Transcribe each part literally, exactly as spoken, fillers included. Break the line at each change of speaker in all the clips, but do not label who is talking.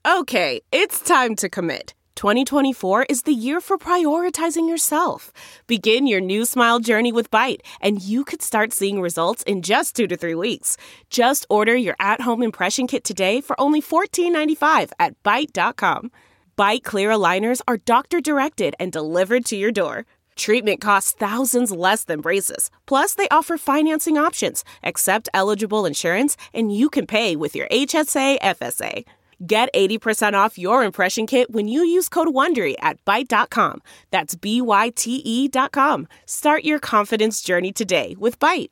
Okay, it's time to commit. twenty twenty-four is the year for prioritizing yourself. Begin your new smile journey with Byte, and you could start seeing results in just two to three weeks. Just order your at-home impression kit today for only fourteen ninety-five at byte dot com. Byte clear aligners are doctor-directed and delivered to your door. Treatment costs thousands less than braces. Plus, they offer financing options, accept eligible insurance, and you can pay with your H S A F S A. Get eighty percent off your impression kit when you use code WONDERY at byte dot com. That's B Y T E dot com. Start your confidence journey today with Byte.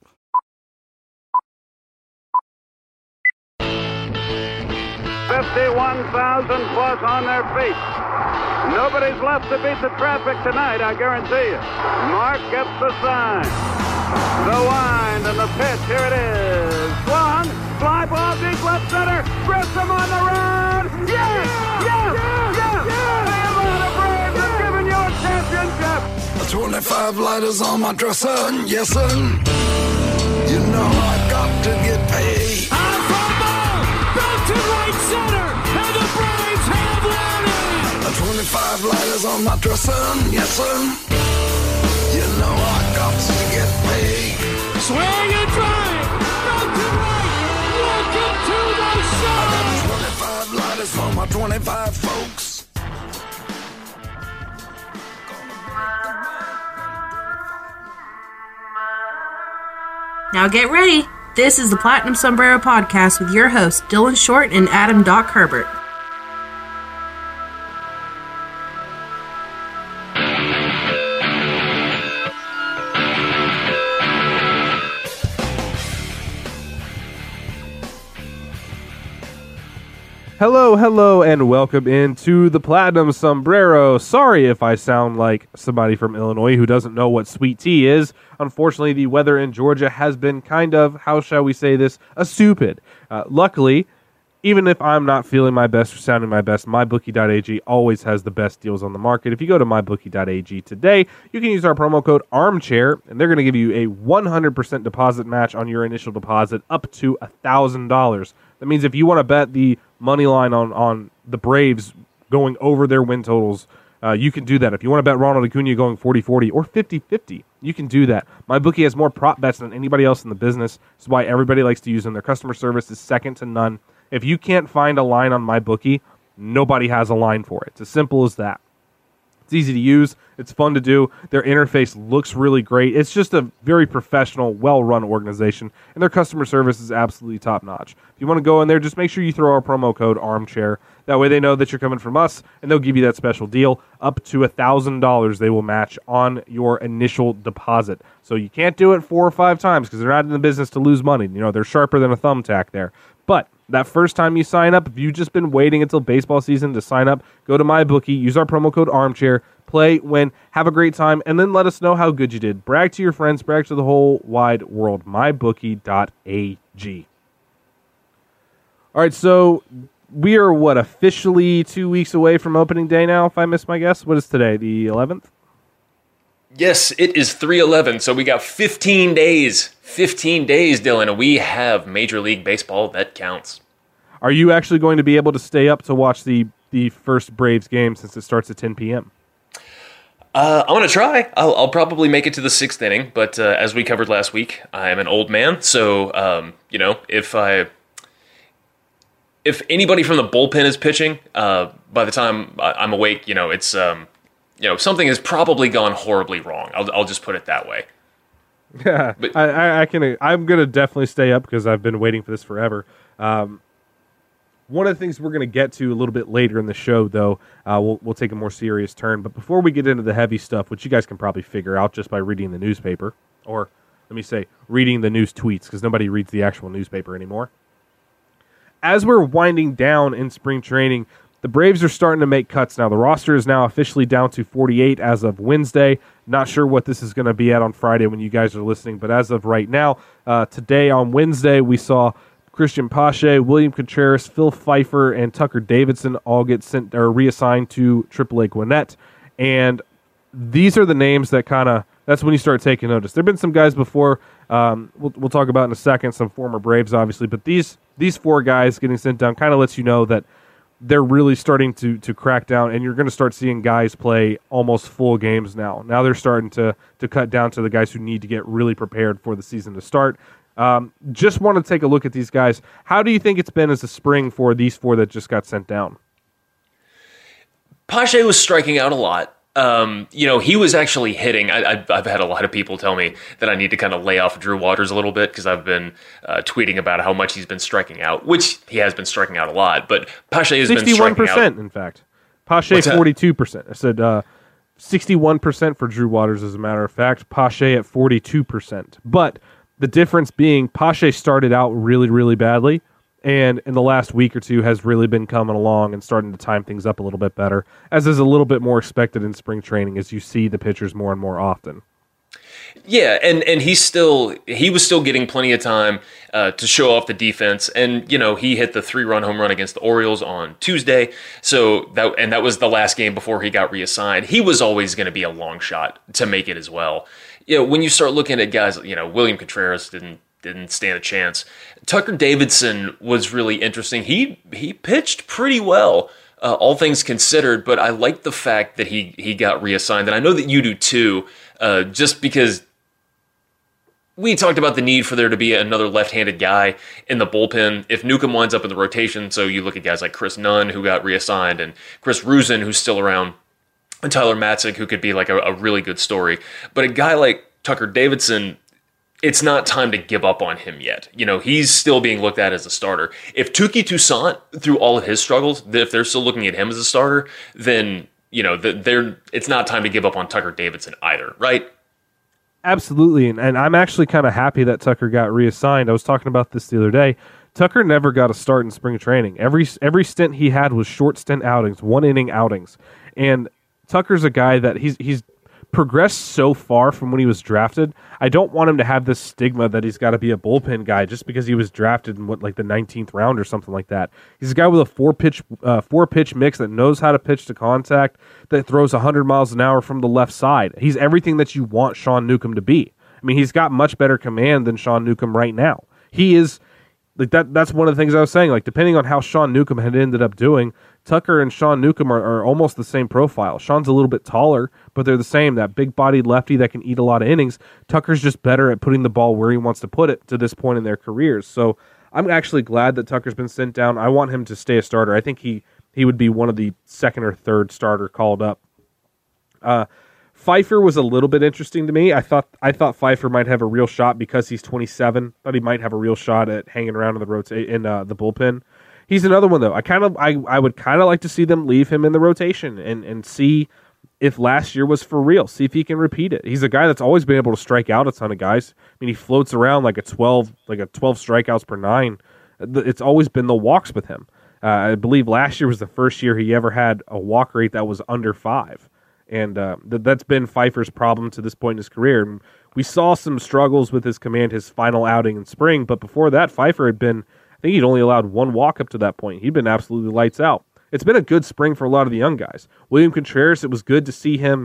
fifty-one thousand plus on their feet. Nobody's left to beat the traffic tonight, I guarantee you. Mark gets the sign. The wind and the pitch, here it is. Swung, fly ball deep left center. Grissom on the run. Yes! Yes! Yes! The Atlanta Braves have given you a championship.
twenty-five lighters on my dresser, yes sir. You know I got to get paid.
On for ball, back to right center, and the Braves have won it.
twenty-five lighters on my dresser, yes sir. You know I got to get paid.
Swing and drive, back to right, welcome to the show.
I got twenty-five lighters for my twenty-five folks.
Now get ready. This is the Platinum Sombrero Podcast with your hosts, Dylan Short and Adam Doc Herbert.
Hello, hello, and welcome into the Platinum Sombrero. Sorry if I sound like somebody from Illinois who doesn't know what sweet tea is. Unfortunately, the weather in Georgia has been kind of, how shall we say this, a stupid. Uh, luckily, even if I'm not feeling my best or sounding my best, my bookie dot a g always has the best deals on the market. If you go to my bookie dot a g today, you can use our promo code ARMCHAIR, and they're going to give you a one hundred percent deposit match on your initial deposit up to one thousand dollars. That means if you want to bet the money line on, on the Braves going over their win totals, uh, you can do that. If you want to bet Ronald Acuna going forty forty or fifty fifty, you can do that. MyBookie has more prop bets than anybody else in the business. That's why everybody likes to use them. Their customer service is second to none. If you can't find a line on MyBookie, nobody has a line for it. It's as simple as that. It's easy to use. It's fun to do. Their interface looks really great. It's just a very professional, well-run organization, and their customer service is absolutely top-notch. If you want to go in there, just make sure you throw our promo code ARMCHAIR. That way they know that you're coming from us, and they'll give you that special deal. Up to one thousand dollars they will match on your initial deposit. So you can't do it four or five times because they're not in the business to lose money. You know, they're sharper than a thumbtack there. But that first time you sign up, if you've just been waiting until baseball season to sign up, go to MyBookie, use our promo code ARMCHAIR, play, win, have a great time, and then let us know how good you did. Brag to your friends, brag to the whole wide world. my bookie dot a g. All right, so we are, what, officially two weeks away from opening day now, if I missed my guess? What is today, the eleventh?
Yes, it is three eleven, so we got fifteen days. fifteen days, Dylan, and we have Major League Baseball that counts.
Are you actually going to be able to stay up to watch the, the first Braves game since it starts at ten p.m.?
Uh, I'm going to try. I'll, I'll probably make it to the sixth inning, but uh, as we covered last week, I am an old man, so, um, you know, if I... If anybody from the bullpen is pitching, uh, by the time I'm awake, you know, it's... Um, You know, something has probably gone horribly wrong. I'll, I'll just put it that way.
Yeah,
but,
I, I, I can. I'm gonna definitely stay up because I've been waiting for this forever. Um, one of the things we're gonna get to a little bit later in the show, though, uh, we'll we'll take a more serious turn. But before we get into the heavy stuff, which you guys can probably figure out just by reading the newspaper, or let me say, reading the news tweets, because nobody reads the actual newspaper anymore. As we're winding down in spring training, the Braves are starting to make cuts now. The roster is now officially down to forty-eight as of Wednesday. Not sure what this is going to be at on Friday when you guys are listening, but as of right now, uh, today on Wednesday, we saw Christian Pache, William Contreras, Phil Pfeiffer, and Tucker Davidson all get sent or reassigned to triple A Gwinnett. And these are the names that kind of, that's when you start taking notice. There have been some guys before, um, we'll, we'll talk about in a second, some former Braves, obviously, but these, these four guys getting sent down kind of lets you know that they're really starting to to crack down, and you're going to start seeing guys play almost full games now. Now they're starting to to cut down to the guys who need to get really prepared for the season to start. Um, just want to take a look at these guys. How do you think it's been as a spring for these four that just got sent down?
Pache was striking out a lot. Um, you know, he was actually hitting. I, I've, I've had a lot of people tell me that I need to kind of lay off Drew Waters a little bit because I've been uh, tweeting about how much he's been striking out, which he has been striking out a lot. But Pache has been striking out.
sixty-one percent, in fact. Pache, forty-two percent. I said uh, sixty-one percent for Drew Waters, as a matter of fact. Pache at forty-two percent. But the difference being Pache started out really, really badly, and in the last week or two has really been coming along and starting to time things up a little bit better, as is a little bit more expected in spring training as you see the pitchers more and more often.
Yeah, and, and he's still he was still getting plenty of time uh, to show off the defense, and you know he hit the three run home run against the Orioles on Tuesday. So that and that was the last game before he got reassigned. He was always going to be a long shot to make it as well. You know, when you start looking at guys, you know William Contreras didn't didn't stand a chance. Tucker Davidson was really interesting. He he pitched pretty well. Uh, all things considered, but I like the fact that he he got reassigned, and I know that you do too, uh, just because we talked about the need for there to be another left-handed guy in the bullpen. If Newcomb winds up in the rotation, so you look at guys like Chris Nunn, who got reassigned, and Chris Ruzin, who's still around, and Tyler Matzek, who could be like a, a really good story. But a guy like Tucker Davidson, it's not time to give up on him yet. You know, he's still being looked at as a starter. If Touki Toussaint, through all of his struggles, if they're still looking at him as a starter, then, you know, they're, it's not time to give up on Tucker Davidson either, right?
Absolutely, and, and I'm actually kind of happy that Tucker got reassigned. I was talking about this the other day. Tucker never got a start in spring training. Every every stint he had was short stint outings, one-inning outings. And Tucker's a guy that he's he's progressed so far from when he was drafted. I don't want him to have this stigma that he's got to be a bullpen guy just because he was drafted in what like the nineteenth round or something like that. He's a guy with a four pitch uh, four pitch mix that knows how to pitch to contact, that throws one hundred miles an hour from the left side. He's everything that you want Sean Newcomb to be. I mean, he's got much better command than Sean Newcomb right now. He is like that. That's one of the things I was saying. Like, depending on how Sean Newcomb had ended up doing, Tucker and Sean Newcomb are, are almost the same profile. Sean's a little bit taller, but they're the same. That big-bodied lefty that can eat a lot of innings. Tucker's just better at putting the ball where he wants to put it to this point in their careers. So I'm actually glad that Tucker's been sent down. I want him to stay a starter. I think he, he would be one of the second or third starter called up. Uh, Pfeiffer was a little bit interesting to me. I thought I thought Pfeiffer might have a real shot because he's twenty-seven. Thought he might have a real shot at hanging around in the rota- in uh, the bullpen. He's another one though. I kind of I, I would kind of like to see them leave him in the rotation and, and see if last year was for real. See if he can repeat it. He's a guy that's always been able to strike out a ton of guys. I mean, he floats around like a twelve like a twelve strikeouts per nine. It's always been the walks with him. Uh, I believe last year was the first year he ever had a walk rate that was under five. And uh, th- that's been Pfeiffer's problem to this point in his career. And we saw some struggles with his command his final outing in spring, but before that, Pfeiffer had been, I think he'd only allowed one walk up to that point. He'd been absolutely lights out. It's been a good spring for a lot of the young guys. William Contreras, it was good to see him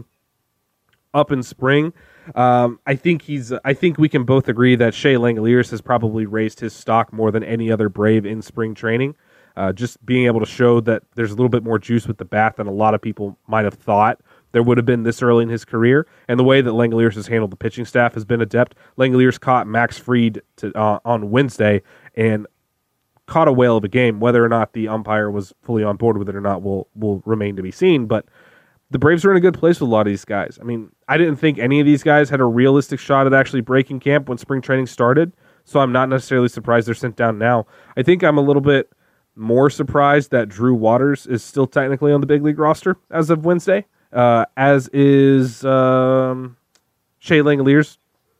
up in spring. Um, I think he's. I think we can both agree that Shea Langeliers has probably raised his stock more than any other Brave in spring training. Uh, just being able to show that there's a little bit more juice with the bat than a lot of people might have thought there would have been this early in his career. And the way that Langeliers has handled the pitching staff has been adept. Langeliers caught Max Fried to, uh, on Wednesday and caught a whale of a game. Whether or not the umpire was fully on board with it or not will will remain to be seen. But the Braves are in a good place with a lot of these guys. I mean, I didn't think any of these guys had a realistic shot at actually breaking camp when spring training started, so I'm not necessarily surprised they're sent down now. I think I'm a little bit more surprised that Drew Waters is still technically on the big league roster as of Wednesday, uh, as is um, Shea Langeliers.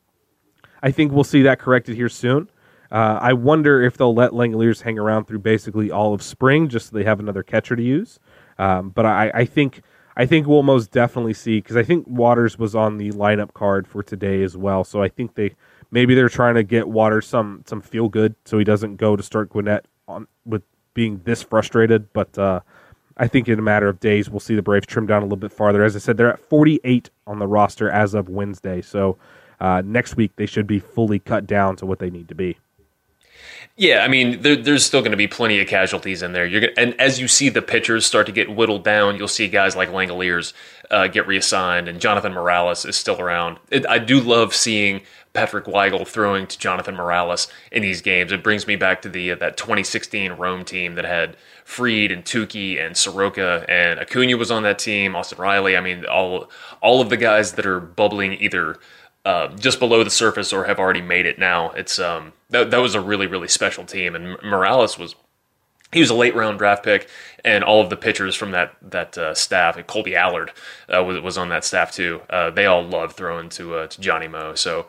I think we'll see that corrected here soon. Uh, I wonder if they'll let Langeliers hang around through basically all of spring just so they have another catcher to use. Um, but I, I think I think we'll most definitely see, because I think Waters was on the lineup card for today as well. So I think they maybe they're trying to get Waters some some feel good so he doesn't go to start Gwinnett on with being this frustrated. But uh, I think in a matter of days we'll see the Braves trim down a little bit farther. As I said, they're at forty-eight on the roster as of Wednesday. So uh, next week they should be fully cut down to what they need to be.
Yeah, I mean, there, there's still going to be plenty of casualties in there. You're gonna, and as you see the pitchers start to get whittled down, you'll see guys like Langoliers uh, get reassigned, and Jonathan Morales is still around. It, I do love seeing Patrick Weigel throwing to Jonathan Morales in these games. It brings me back to the uh, that twenty sixteen Rome team that had Fried and Tukey and Soroka, and Acuna was on that team, Austin Riley. I mean, all all of the guys that are bubbling either uh, just below the surface or have already made it now. It's um that that was a really, really special team, and Morales was he was a late round draft pick, and all of the pitchers from that that uh, staff, and Colby Allard uh, was was on that staff too. Uh, they all love throwing to uh, to Johnny Mo. So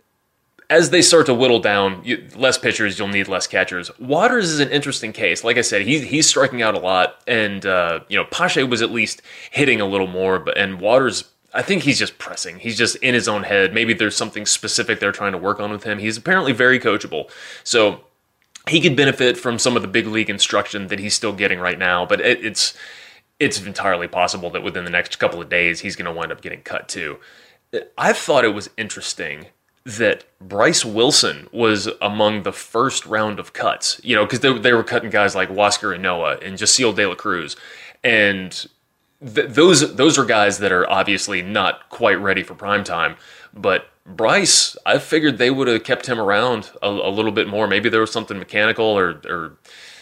as they start to whittle down, you, less pitchers, you'll need less catchers. Waters is an interesting case. Like I said, he's he's striking out a lot, and uh, you know Pache was at least hitting a little more, but and Waters, I think he's just pressing. He's just in his own head. Maybe there's something specific they're trying to work on with him. He's apparently very coachable, so he could benefit from some of the big league instruction that he's still getting right now. But it, it's it's entirely possible that within the next couple of days he's going to wind up getting cut too. I thought it was interesting that Bryce Wilson was among the first round of cuts, you know, because they, they were cutting guys like Huascar Ynoa and Yasiel De La Cruz. And th- those those are guys that are obviously not quite ready for prime time. But Bryce, I figured they would have kept him around a, a little bit more. Maybe there was something mechanical, or, or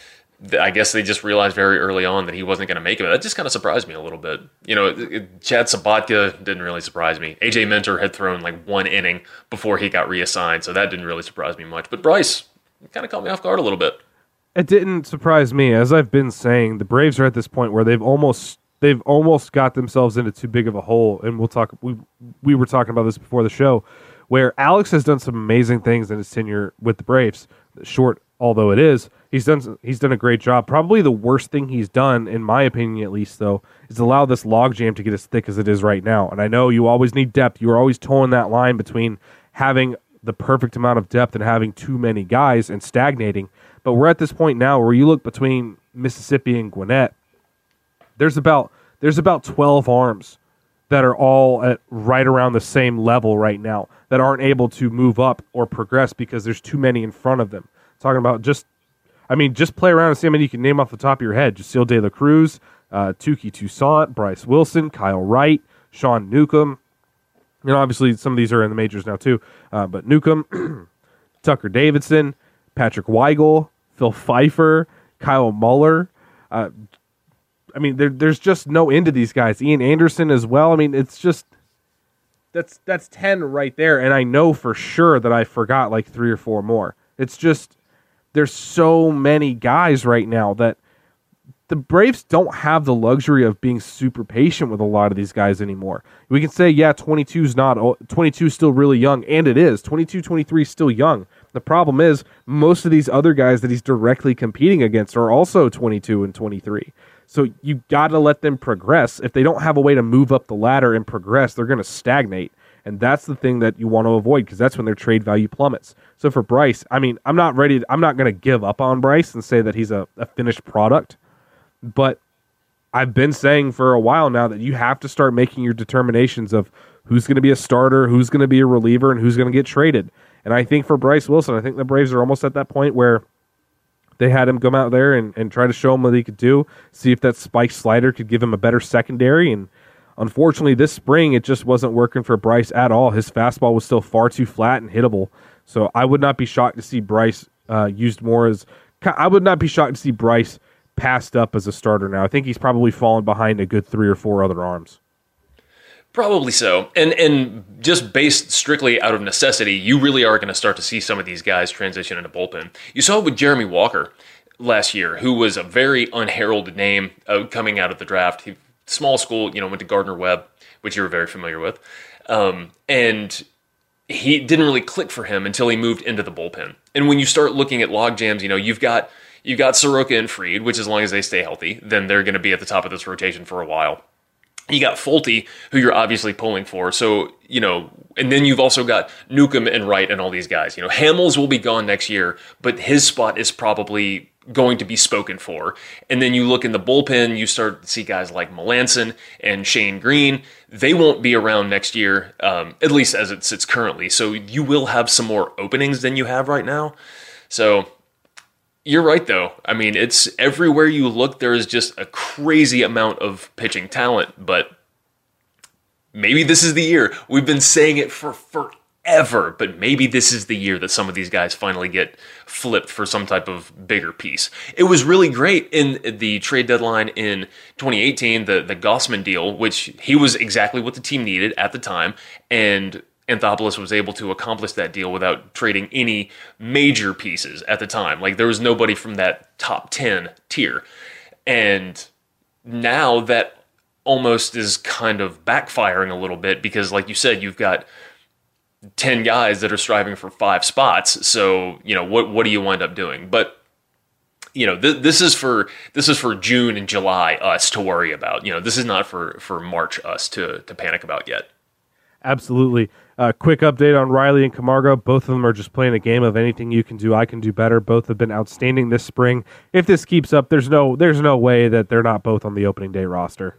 I guess they just realized very early on that he wasn't going to make it. That just kind of surprised me a little bit. You know, it, it, Chad Sabatka didn't really surprise me. A J Minter had thrown like one inning before he got reassigned, so that didn't really surprise me much. But Bryce kind of caught me off guard a little bit.
It didn't surprise me. As I've been saying, the Braves are at this point where they've almost they've almost got themselves into too big of a hole. And we'll talk. We we were talking about this before the show, where Alex has done some amazing things in his tenure with the Braves. Short, although it is, he's done he's done a great job. Probably the worst thing he's done, in my opinion at least, though, is allow this logjam to get as thick as it is right now. And I know you always need depth. You're always towing that line between having the perfect amount of depth and having too many guys and stagnating. But we're at this point now where you look between Mississippi and Gwinnett, there's about there's about twelve arms that are all at right around the same level right now that aren't able to move up or progress because there's too many in front of them. Talking about just, I mean, just play around and see how many you can name off the top of your head. Yasiel De La Cruz, uh, Tukey Toussaint, Bryce Wilson, Kyle Wright, Sean Newcomb. You know, obviously some of these are in the majors now too, uh, but Newcomb, Tucker Davidson, Patrick Weigel, Phil Pfeiffer, Kyle Muller. Uh, I mean, there, there's just no end to these guys. Ian Anderson as well. I mean, it's just that's that's ten right there, and I know for sure that I forgot like three or four more. It's just there's so many guys right now that the Braves don't have the luxury of being super patient with a lot of these guys anymore. We can say, yeah, twenty-two is not twenty-two is still really young, and it is. twenty-two, twenty-three is still young. The problem is most of these other guys that he's directly competing against are also twenty-two and twenty-three. So you got to let them progress. If they don't have a way to move up the ladder and progress, they're going to stagnate. And that's the thing that you want to avoid, because that's when their trade value plummets. So for Bryce, I mean, I'm not ready. To, I'm not going to give up on Bryce and say that he's a, a finished product. But I've been saying for a while now that you have to start making your determinations of who's going to be a starter, who's going to be a reliever, and who's going to get traded. And I think for Bryce Wilson, I think the Braves are almost at that point where they had him come out there and, and try to show him what he could do, see if that spike slider could give him a better secondary. And unfortunately, this spring, it just wasn't working for Bryce at all. His fastball was still far too flat and hittable. So I would not be shocked to see Bryce uh, used more as – I would not be shocked to see Bryce passed up as a starter now. I think he's probably fallen behind a good three or four other arms.
Probably so. And and just based strictly out of necessity, you really are going to start to see some of these guys transition into bullpen. You saw it with Jeremy Walker last year, who was a very unheralded name uh, coming out of the draft. He, small school, you know, went to Gardner-Webb, which you're very familiar with. Um, and he didn't really click for him until he moved into the bullpen. And when you start looking at log jams, you know, you've got you've got Soroka and Fried, which as long as they stay healthy, then they're going to be at the top of this rotation for a while. You got Fulte, who you're obviously pulling for. So, you know, and then you've also got Newcomb and Wright and all these guys. You know, Hamels will be gone next year, but his spot is probably going to be spoken for. And then you look in the bullpen, you start to see guys like Melanson and Shane Green. They won't be around next year, um, at least as it sits currently. So you will have some more openings than you have right now. So You're right, though. I mean, it's everywhere you look, there is just a crazy amount of pitching talent, but maybe this is the year. We've been saying it for forever, but maybe this is the year that some of these guys finally get flipped for some type of bigger piece. It was really great in the trade deadline in twenty eighteen, the, the Gausman deal, which he was exactly what the team needed at the time, and Anthopoulos was able to accomplish that deal without trading any major pieces at the time. Like, there was nobody from that top ten tier. And now that almost is kind of backfiring a little bit because, like you said, you've got ten guys that are striving for five spots. So, you know, what what do you wind up doing? But, you know, th- this is for this is for June and July us to worry about. You know, this is not for, for March us to to panic about yet.
Absolutely. Uh, quick update on Riley and Camargo. Both of them are just playing a game of anything you can do, I can do better. Both have been outstanding this spring. If this keeps up, there's no there's no way that they're not both on the opening day roster.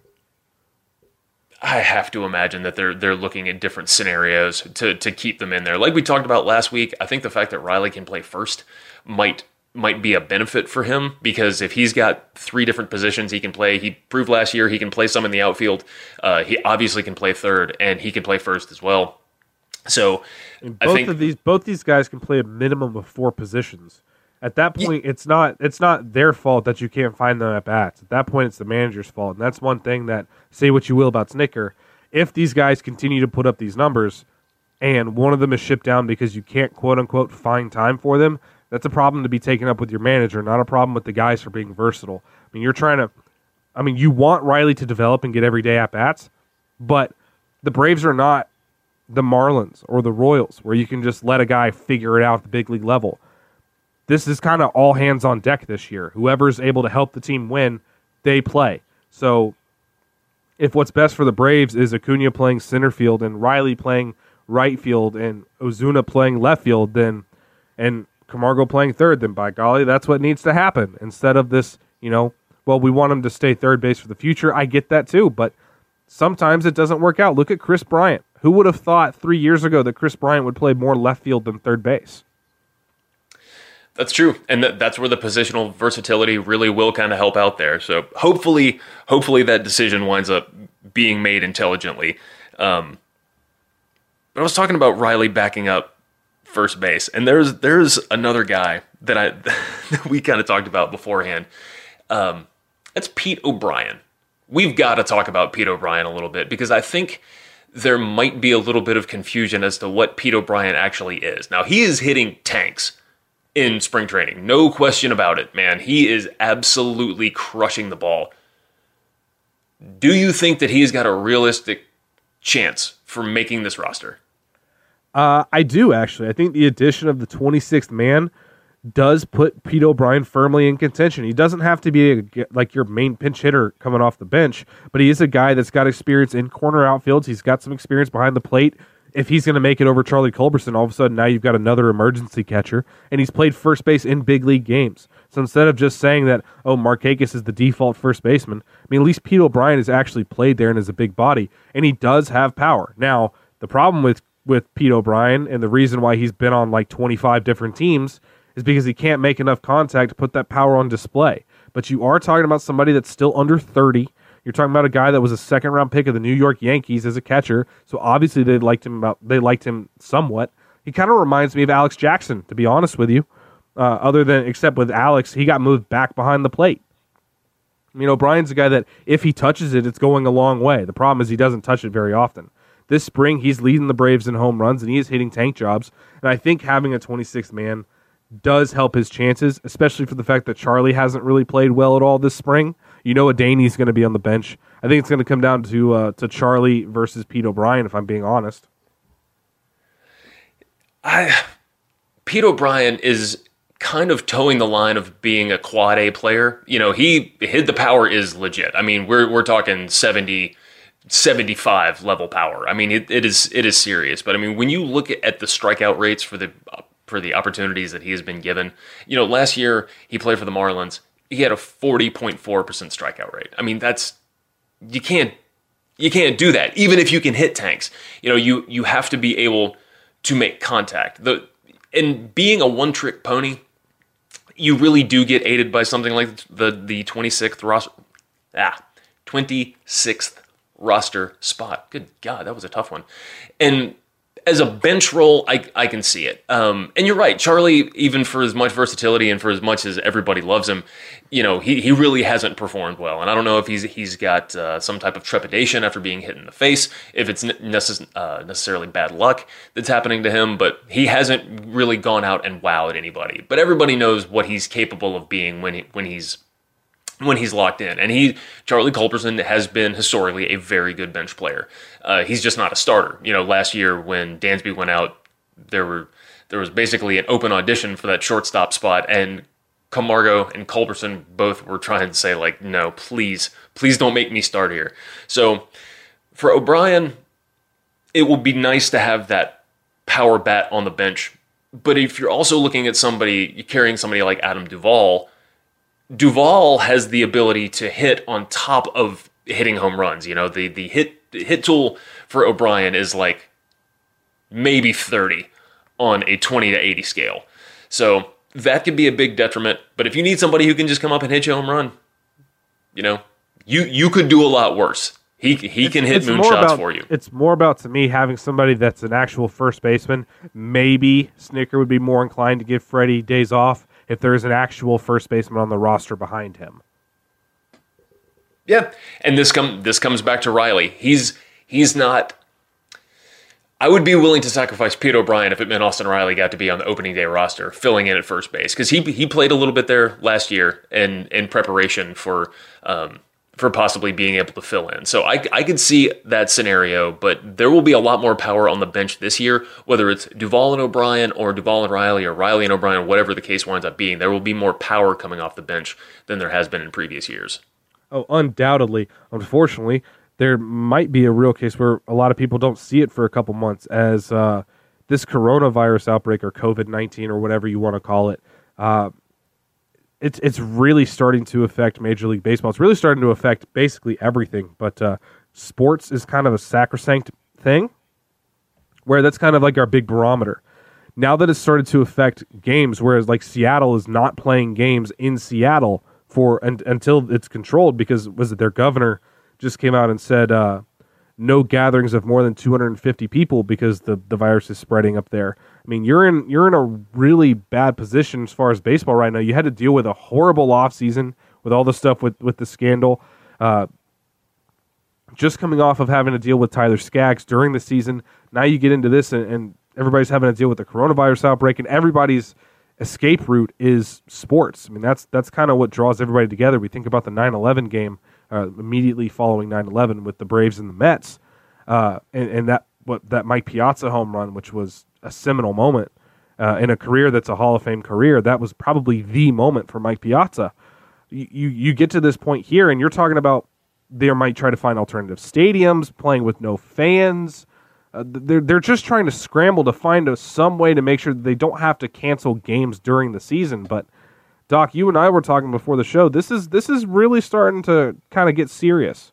I have to imagine that they're they're looking at different scenarios to to keep them in there. Like we talked about last week, I think the fact that Riley can play first might might be a benefit for him because if he's got three different positions he can play, he proved last year he can play some in the outfield. Uh, he obviously can play third, and he can play first as well. So
and
I
both
think
of these both these guys can play a minimum of four positions. At that point, yeah. it's not it's not their fault that you can't find them at bats. At that point, it's the manager's fault, and that's one thing that, say what you will about Snicker, if these guys continue to put up these numbers, and one of them is shipped down because you can't quote unquote find time for them, that's a problem to be taken up with your manager, not a problem with the guys for being versatile. I mean, you're trying to, I mean, you want Riley to develop and get everyday at bats, but the Braves are not the Marlins or the Royals where you can just let a guy figure it out at the big league level. This is kind of all hands on deck this year. Whoever's able to help the team win, they play. So if what's best for the Braves is Acuna playing center field and Riley playing right field and Ozuna playing left field, then and Camargo playing third, then by golly, that's what needs to happen. Instead of this, you know, well, we want him to stay third base for the future. I get that too, but sometimes it doesn't work out. Look at Chris Bryant. Who would have thought three years ago that Chris Bryant would play more left field than third base?
That's true, and th- that's where the positional versatility really will kind of help out there. So hopefully, hopefully that decision winds up being made intelligently. Um, but I was talking about Riley backing up first base, and there's there's another guy that I that we kind of talked about beforehand. Um, that's Pete O'Brien. We've got to talk about Pete O'Brien a little bit because I think there might be a little bit of confusion as to what Pete O'Brien actually is. Now, he is hitting tanks in spring training. No question about it, man. He is absolutely crushing the ball. Do you think that he's got a realistic chance for making this roster?
Uh, I do, actually. I think the addition of the twenty-sixth man does put Pete O'Brien firmly in contention. He doesn't have to be a, like your main pinch hitter coming off the bench, but he is a guy that's got experience in corner outfields. He's got some experience behind the plate. If he's going to make it over Charlie Culberson, all of a sudden now you've got another emergency catcher, and he's played first base in big league games. So instead of just saying that, oh, Markakis is the default first baseman, I mean, at least Pete O'Brien has actually played there and is a big body, and he does have power. Now, the problem with, with Pete O'Brien, and the reason why he's been on like twenty-five different teams, is because he can't make enough contact to put that power on display. But you are talking about somebody that's still under thirty. You're talking about a guy that was a second-round pick of the New York Yankees as a catcher, so obviously they liked him about they liked him somewhat. He kind of reminds me of Alex Jackson, to be honest with you. Uh, other than except with Alex, he got moved back behind the plate. I mean, O'Brien's a guy that if he touches it, it's going a long way. The problem is he doesn't touch it very often. This spring, he's leading the Braves in home runs, and he is hitting tank jobs. And I think having a twenty-sixth man does help his chances, especially for the fact that Charlie hasn't really played well at all this spring. You know Adaney's going to be on the bench. I think it's going to come down to uh, to Charlie versus Pete O'Brien, if I'm being honest.
I Pete O'Brien is kind of towing the line of being a quad A player. You know, he hit the power is legit. I mean, we're we're talking seventy, seventy-five level power. I mean, it, it is it is serious. But I mean, when you look at the strikeout rates for the for the opportunities that he has been given, you know, last year he played for the Marlins. He had a forty point four percent strikeout rate. I mean, that's you can't you can't do that even if you can hit tanks. You know, you you have to be able to make contact. The and being a one trick pony, you really do get aided by something like the the twenty-sixth roster, ah, twenty-sixth roster spot. Good God, that was a tough one. And as a bench role, I I can see it. Um, and you're right, Charlie, even for as much versatility and for as much as everybody loves him, you know, he, he really hasn't performed well. And I don't know if he's he's got uh, some type of trepidation after being hit in the face, if it's necess- uh, necessarily bad luck that's happening to him, but he hasn't really gone out and wowed anybody. But everybody knows what he's capable of being when he, when he's when he's locked in. And he, Charlie Culberson, has been historically a very good bench player. Uh, he's just not a starter. You know, last year when Dansby went out, there were there was basically an open audition for that shortstop spot, and Camargo and Culberson both were trying to say, like, no, please, please don't make me start here. So for O'Brien, it will be nice to have that power bat on the bench. But if you're also looking at somebody, you're carrying somebody like Adam Duvall, Duvall has the ability to hit on top of hitting home runs. You know, the the hit the hit tool for O'Brien is like maybe thirty on a twenty to eighty scale. So that could be a big detriment. But if you need somebody who can just come up and hit you a home run, you know, you you could do a lot worse. He he
it's,
can hit moonshots for you.
It's more about, to me, having somebody that's an actual first baseman. Maybe Snicker would be more inclined to give Freddie days off if there is an actual first baseman on the roster behind him.
Yeah, and this come this comes back to Riley. He's he's not. I would be willing to sacrifice Pete O'Brien if it meant Austin Riley got to be on the opening day roster, filling in at first base, because he he played a little bit there last year in in preparation for um, for possibly being able to fill in. So I I could see that scenario, but there will be a lot more power on the bench this year, whether it's Duvall and O'Brien or Duvall and Riley or Riley and O'Brien, whatever the case winds up being. There will be more power coming off the bench than there has been in previous years.
Oh, undoubtedly. Unfortunately, there might be a real case where a lot of people don't see it for a couple months as uh, this coronavirus outbreak, or COVID nineteen, or whatever you want to call it, uh, it's it's really starting to affect Major League Baseball. It's really starting to affect basically everything, but uh, sports is kind of a sacrosanct thing, where that's kind of like our big barometer. Now that it's started to affect games, whereas like Seattle is not playing games in Seattle for un- until it's controlled, because was it their governor just came out and said uh, no gatherings of more than two hundred fifty people because the, the virus is spreading up there. I mean, you're in you're in a really bad position as far as baseball right now. You had to deal with a horrible offseason with all the stuff with, with the scandal. Uh, just coming off of having to deal with Tyler Skaggs during the season. Now you get into this, and, and everybody's having to deal with the coronavirus outbreak, and everybody's escape route is sports. I mean, that's that's kind of what draws everybody together. We think about the nine eleven game uh, immediately following nine eleven with the Braves and the Mets, uh, and, and that what that Mike Piazza home run, which was a seminal moment uh, in a career that's a Hall of Fame career. That was probably the moment for Mike Piazza. You, you you get to this point here, and you're talking about they might try to find alternative stadiums, playing with no fans. Uh, they're they're just trying to scramble to find a, some way to make sure that they don't have to cancel games during the season. But Doc, you and I were talking before the show. This is this is really starting to kind of get serious.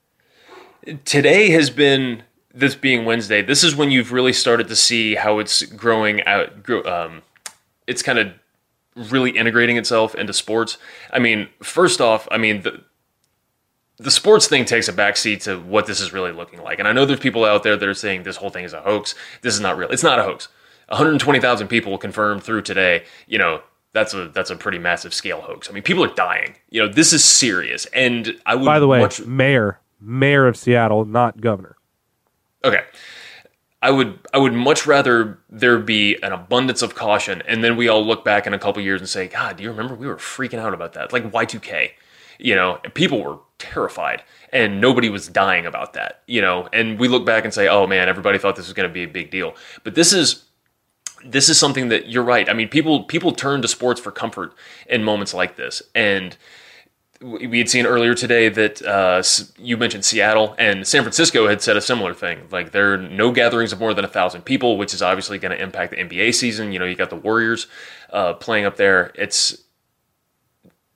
Today has been, this being Wednesday, this is when you've really started to see how it's growing out. Um, it's kind of really integrating itself into sports. I mean, first off, I mean the. The sports thing takes a backseat to what this is really looking like. And I know there's people out there that are saying this whole thing is a hoax. This is not real. It's not a hoax. one hundred twenty thousand people confirmed through today. You know, that's a that's a pretty massive scale hoax. I mean, people are dying. You know, this is serious. And I would
By the way,
much...
mayor, mayor of Seattle, not governor.
Okay. I would I would much rather there be an abundance of caution, and then we all look back in a couple years and say, God, do you remember we were freaking out about that? Like Y two K. You know, people were terrified, and nobody was dying about that, you know, and we look back and say, oh man, everybody thought this was going to be a big deal. But this is, this is something that, you're right. I mean, people, people turn to sports for comfort in moments like this. And we had seen earlier today that uh, you mentioned Seattle, and San Francisco had said a similar thing. Like, there are no gatherings of more than a thousand people, which is obviously going to impact the N B A season. You know, you got the Warriors uh, playing up there. It's,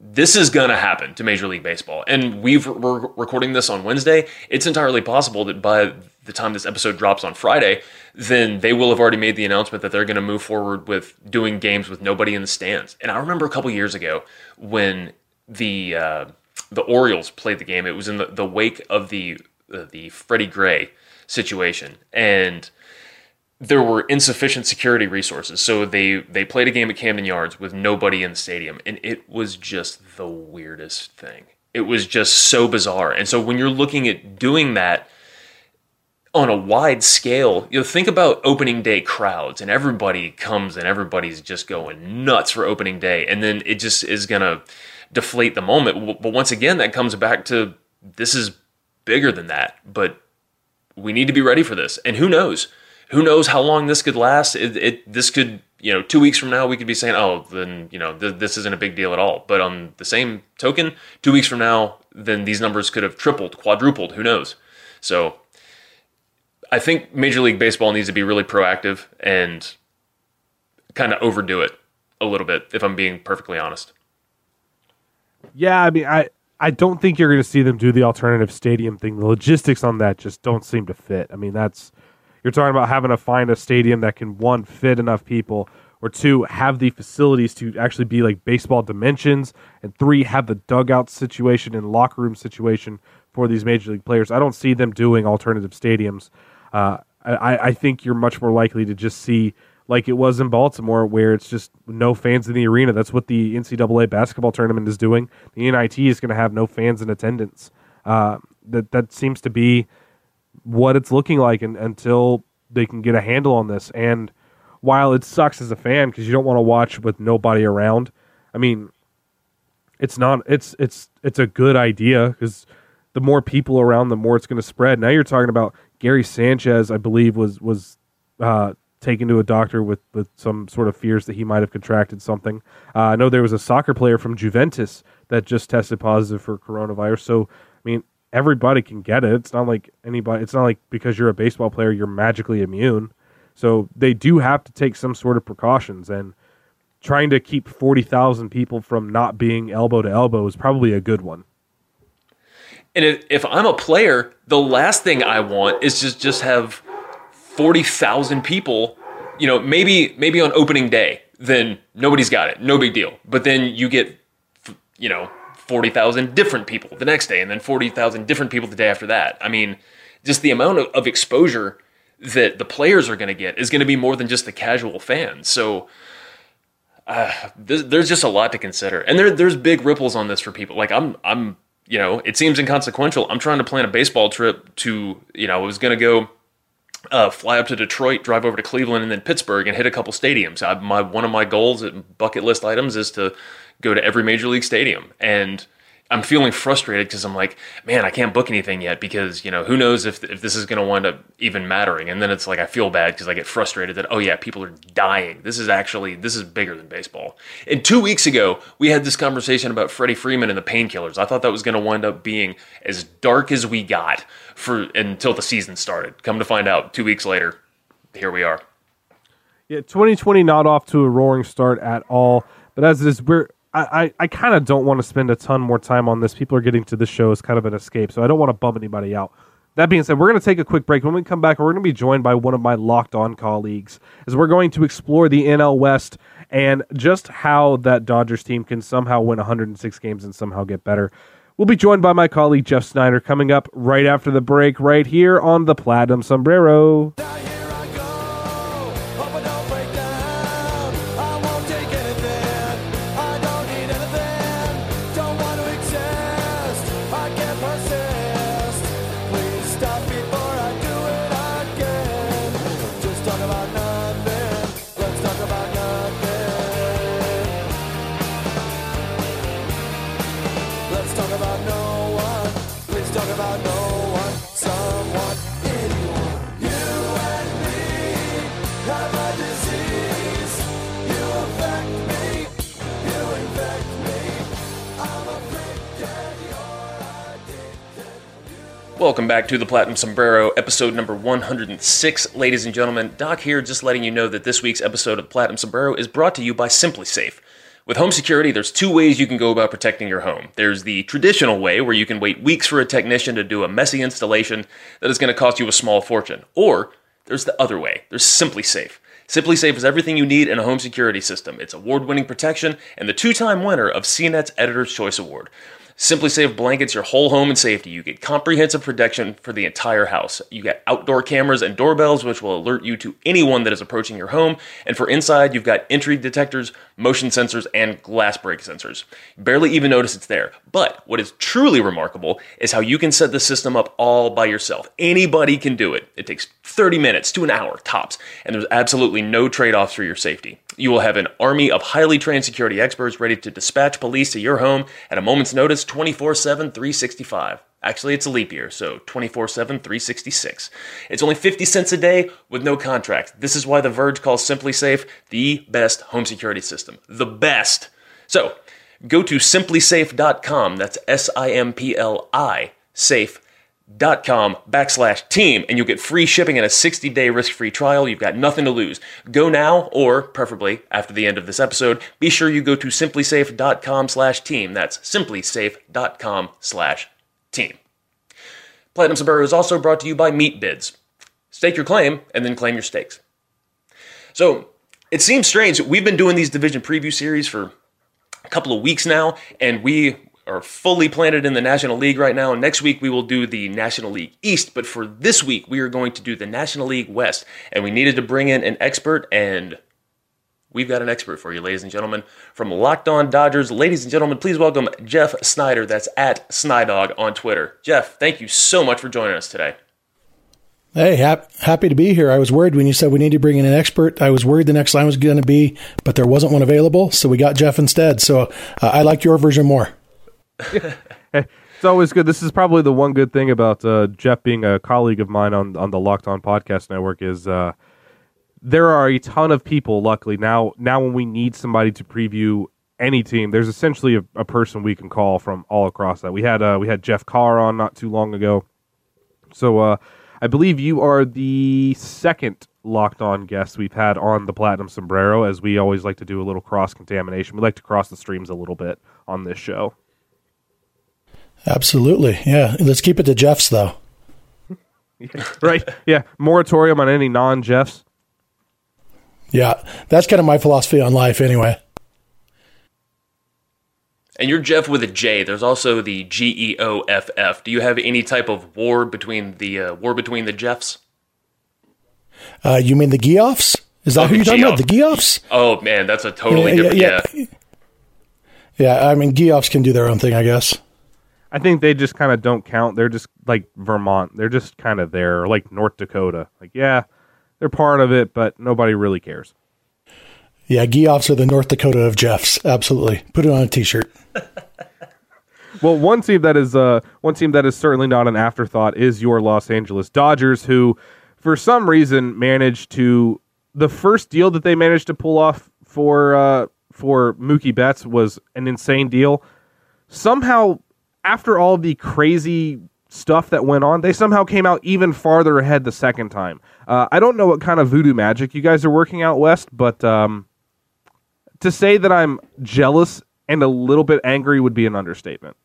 this is going to happen to Major League Baseball. And we've, we're recording this on Wednesday. It's entirely possible that by the time this episode drops on Friday, then they will have already made the announcement that they're going to move forward with doing games with nobody in the stands. And I remember a couple years ago when the uh, the Orioles played the game. It was in the, the wake of the uh, the Freddie Gray situation, and there were insufficient security resources. So they, they played a game at Camden Yards with nobody in the stadium, and it was just the weirdest thing. It was just so bizarre. And so when you're looking at doing that on a wide scale, you know, think about opening day crowds, and everybody comes and everybody's just going nuts for opening day, and then it just is going to deflate the moment. But once again, that comes back to this is bigger than that, but we need to be ready for this. And who knows? Who knows how long this could last? It, it this could, you know, two weeks from now we could be saying, oh, then, you know, th- this isn't a big deal at all. But on the same token, two weeks from now, then these numbers could have tripled, quadrupled. Who knows? So I think Major League Baseball needs to be really proactive and kind of overdo it a little bit, if I'm being perfectly honest.
Yeah, I mean, I, I don't think you're going to see them do the alternative stadium thing. The logistics on that just don't seem to fit. I mean, that's... You're talking about having to find a stadium that can, one, fit enough people, or two, have the facilities to actually be like baseball dimensions, and three, have the dugout situation and locker room situation for these Major League players. I don't see them doing alternative stadiums. Uh, I, I think you're much more likely to just see, like it was in Baltimore, where it's just no fans in the arena. That's what the N C double A basketball tournament is doing. The N I T is going to have no fans in attendance. Uh, that that seems to be what it's looking like in, until they can get a handle on this. And while it sucks as a fan because you don't want to watch with nobody around, I mean, it's not. It's it's it's a good idea because the more people around, the more it's going to spread. Now you're talking about Gary Sanchez, I believe, was was uh, taken to a doctor with, with some sort of fears that he might have contracted something. Uh, I know there was a soccer player from Juventus that just tested positive for coronavirus. So I mean, everybody can get it. It's not like anybody. It's not like because you're a baseball player, you're magically immune. So they do have to take some sort of precautions, and trying to keep forty thousand people from not being elbow to elbow is probably a good one.
And if, if I'm a player, the last thing I want is just just have forty thousand people. You know, maybe maybe on opening day, then nobody's got it, no big deal. But then you get, you know, forty thousand different people the next day, and then forty thousand different people the day after that. I mean, just the amount of, of exposure that the players are going to get is going to be more than just the casual fans. So uh, there's, there's just a lot to consider. And there, there's big ripples on this for people. Like I'm, I'm, you know, it seems inconsequential. I'm trying to plan a baseball trip to, you know, I was going to go uh, fly up to Detroit, drive over to Cleveland, and then Pittsburgh and hit a couple stadiums. I, my One of my goals and bucket list items is to go to every Major League stadium. And I'm feeling frustrated because I'm like, man, I can't book anything yet because, you know, who knows if if this is going to wind up even mattering. And then it's like I feel bad because I get frustrated that, oh, yeah, people are dying. This is actually, this is bigger than baseball. And two weeks ago, we had this conversation about Freddie Freeman and the painkillers. I thought that was going to wind up being as dark as we got for until the season started. Come to find out, two weeks later, here we are.
Yeah, twenty twenty not off to a roaring start at all. But as it is, we're I, I, I kind of don't want to spend a ton more time on this. People are getting to this show as kind of an escape, so I don't want to bum anybody out. That being said, we're going to take a quick break. When we come back, we're going to be joined by one of my locked-on colleagues, as we're going to explore the N L West and just how that Dodgers team can somehow win one hundred six games and somehow get better. We'll be joined by my colleague Jeff Snyder coming up right after the break, right here on the Platinum Sombrero.
Welcome back to the Platinum Sombrero, episode number one hundred six. Ladies and gentlemen, Doc here just letting you know that this week's episode of Platinum Sombrero is brought to you by Simply Safe. With home security, there's two ways you can go about protecting your home. There's the traditional way, where you can wait weeks for a technician to do a messy installation that is going to cost you a small fortune. Or there's the other way. There's SimpliSafe. SimpliSafe is everything you need in a home security system. It's award-winning protection and the two-time winner of C NET's Editor's Choice Award. SimpliSafe blankets your whole home in safety. You get comprehensive protection for the entire house. You get outdoor cameras and doorbells, which will alert you to anyone that is approaching your home. And for inside, you've got entry detectors, motion sensors, and glass break sensors. You barely even notice it's there. But what is truly remarkable is how you can set the system up all by yourself. Anybody can do it. It takes thirty minutes to an hour, tops. And there's absolutely no trade-offs for your safety. You will have an army of highly trained security experts ready to dispatch police to your home at a moment's notice, twenty-four seven, three sixty-five. Actually, it's a leap year, so twenty-four seven, three sixty-six. It's only fifty cents a day with no contract. This is why The Verge calls SimpliSafe the best home security system. The best. So, go to simply safe dot com. That's S I M P L I, safe. Dot com backslash team, and you'll get free shipping and a sixty day risk-free trial. You've got nothing to lose. Go now, or preferably after the end of this episode, be sure you go to simply safe dot com slash team. That's simply safe dot com slash team. Platinum Sombrero is also brought to you by Meat Bids. Stake your claim, and then claim your stakes. So, it seems strange. We've been doing these division preview series for a couple of weeks now, and we are fully planted in the National League right now. Next week, we will do the National League East. But for this week, we are going to do the National League West. And we needed to bring in an expert, and we've got an expert for you, ladies and gentlemen. From Locked On Dodgers, ladies and gentlemen, please welcome Jeff Snyder. That's at Snydog on Twitter. Jeff, thank you so much for joining us today.
Hey, hap- happy to be here. I was worried when you said we need to bring in an expert. I was worried the next line was going to be, but there wasn't one available, so we got Jeff instead. So uh, I like your version more.
Hey, it's always good. This is probably the one good thing about uh, Jeff being a colleague of mine on, on the Locked On Podcast Network is uh, there are a ton of people, luckily, now now when we need somebody to preview any team, there's essentially a, a person we can call from all across that. We had uh, we had Jeff Carr on not too long ago. So uh, I believe you are the second Locked On guest we've had on the Platinum Sombrero, as we always like to do a little cross-contamination. We like to cross the streams a little bit on this show.
Absolutely. Yeah. Let's keep it to Jeff's, though.
Right. Yeah. Moratorium on any non-Jeffs.
Yeah. That's kind of my philosophy on life anyway.
And you're Jeff with a J. There's also the G E O F F. Do you have any type of war between the uh, war between the Jeffs?
Uh, you mean the Geoffs? Is that
oh,
who you're talking
Geoff.
about? The Geoffs?
Oh, man, that's a totally
yeah,
different...
Yeah,
yeah.
yeah. yeah, I mean, Geoffs can do their own thing, I guess.
I think they just kind of don't count. They're just like Vermont. They're just kind of there, or like North Dakota. Like, yeah, they're part of it, but nobody really cares.
Yeah, Geoffs are the North Dakota of Jeffs. Absolutely. Put it on a T-shirt.
Well, one team that is uh, one team that is certainly not an afterthought is your Los Angeles Dodgers, who, for some reason, managed to the first deal that they managed to pull off for uh, for Mookie Betts was an insane deal. Somehow, after all the crazy stuff that went on, they somehow came out even farther ahead the second time. Uh, I don't know what kind of voodoo magic you guys are working out west, but um, to say that I'm jealous and a little bit angry would be an understatement.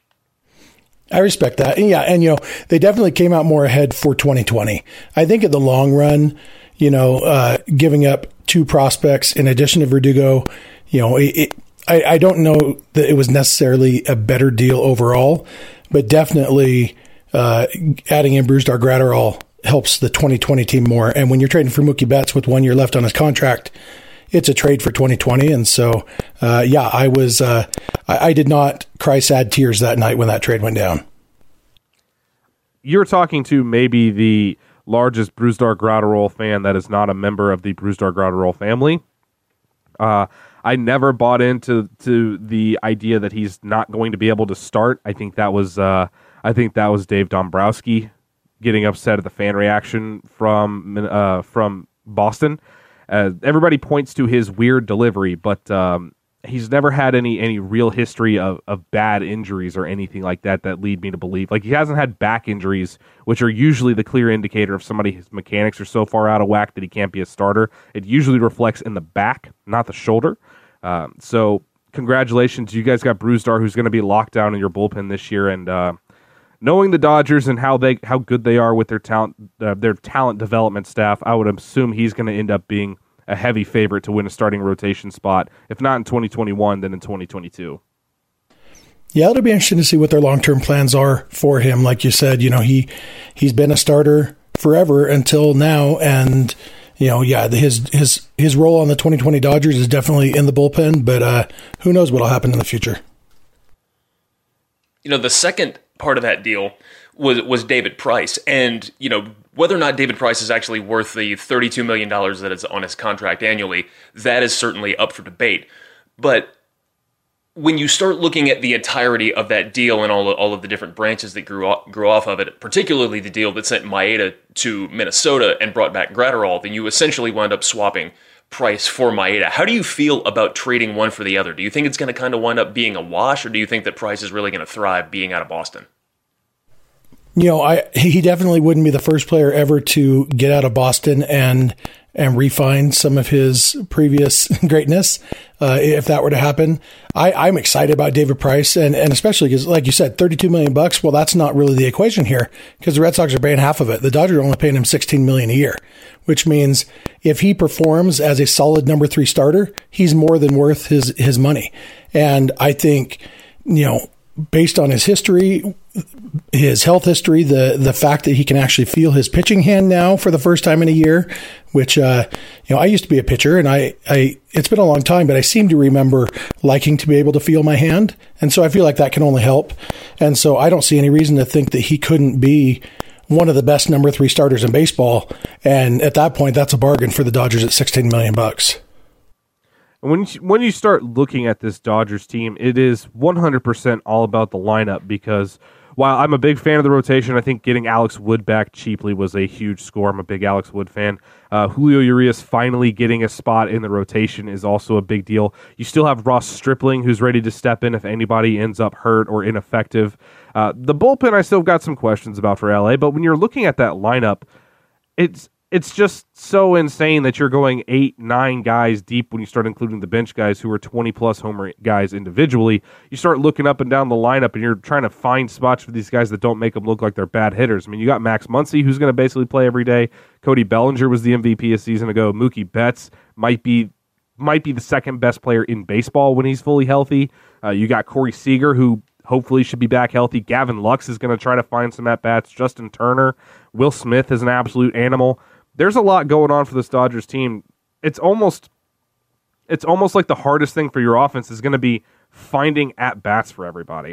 I respect that. And yeah, and you know, they definitely came out more ahead for twenty twenty. I think in the long run, you know, uh, giving up two prospects in addition to Verdugo, you know, it, it, I, I don't know that it was necessarily a better deal overall, but definitely uh, adding in Brusdar Graterol helps the twenty twenty team more. And when you're trading for Mookie Betts with one year left on his contract, it's a trade for twenty twenty. And so, uh, yeah, I was, uh, I, I did not cry sad tears that night when that trade went down.
You're talking to maybe the largest Brusdar Graterol fan that is not a member of the Brusdar Graterol family. Uh, I never bought into to the idea that he's not going to be able to start. I think that was, uh, I think that was Dave Dombrowski getting upset at the fan reaction from, uh, from Boston. Uh, everybody points to his weird delivery, but um, he's never had any any real history of, of bad injuries or anything like that that lead me to believe. Like, he hasn't had back injuries, which are usually the clear indicator of somebody his mechanics are so far out of whack that he can't be a starter. It usually reflects in the back, not the shoulder. Um, so congratulations. You guys got Brusdar, who's going to be locked down in your bullpen this year. And uh, knowing the Dodgers and how they how good they are with their talent uh, their talent development staff, I would assume he's going to end up being a heavy favorite to win a starting rotation spot. If not in twenty twenty-one, then in twenty twenty-two.
Yeah, it'll be interesting to see what their long-term plans are for him. Like you said, you know, he, he's been a starter forever until now. And, you know, yeah, his, his, his role on the twenty twenty Dodgers is definitely in the bullpen, but uh, who knows what'll happen in the future.
You know, the second part of that deal was, was David Price. And, you know, whether or not David Price is actually worth the thirty-two million dollars that is on his contract annually, that is certainly up for debate. But when you start looking at the entirety of that deal and all of, all of the different branches that grew off, grew off of it, particularly the deal that sent Maeda to Minnesota and brought back Gratterall, then you essentially wound up swapping Price for Maeda. How do you feel about trading one for the other? Do you think it's going to kind of wind up being a wash, or do you think that Price is really going to thrive being out of Boston?
You know, I he definitely wouldn't be the first player ever to get out of Boston and and refine some of his previous greatness. Uh, if that were to happen, I, I'm excited about David Price, and, and especially because, like you said, thirty-two million bucks. Well, that's not really the equation here, because the Red Sox are paying half of it. The Dodgers are only paying him sixteen million a year, which means if he performs as a solid number three starter, he's more than worth his his money. And I think, you know, based on his history, his health history, the the fact that he can actually feel his pitching hand now for the first time in a year, which, uh, you know, I used to be a pitcher, and I, I, it's been a long time, but I seem to remember liking to be able to feel my hand. And so I feel like that can only help. And so I don't see any reason to think that he couldn't be one of the best number three starters in baseball. And at that point, that's a bargain for the Dodgers at sixteen million bucks.
When you, when you start looking at this Dodgers team, it is one hundred percent all about the lineup, because while I'm a big fan of the rotation, I think getting Alex Wood back cheaply was a huge score. I'm a big Alex Wood fan. Uh, Julio Urias finally getting a spot in the rotation is also a big deal. You still have Ross Stripling, who's ready to step in if anybody ends up hurt or ineffective. Uh, the bullpen, I still got some questions about for L A, but when you're looking at that lineup, it's It's just so insane that you're going eight, nine guys deep when you start including the bench guys who are twenty-plus homer guys individually. You start looking up and down the lineup, and you're trying to find spots for these guys that don't make them look like they're bad hitters. I mean, you got Max Muncy, who's going to basically play every day. Cody Bellinger was the M V P a season ago. Mookie Betts might be might be the second best player in baseball when he's fully healthy. Uh, you got Corey Seager, who hopefully should be back healthy. Gavin Lux is going to try to find some at-bats. Justin Turner. Will Smith is an absolute animal. There's a lot going on for this Dodgers team. It's almost it's almost like the hardest thing for your offense is going to be finding at-bats for everybody.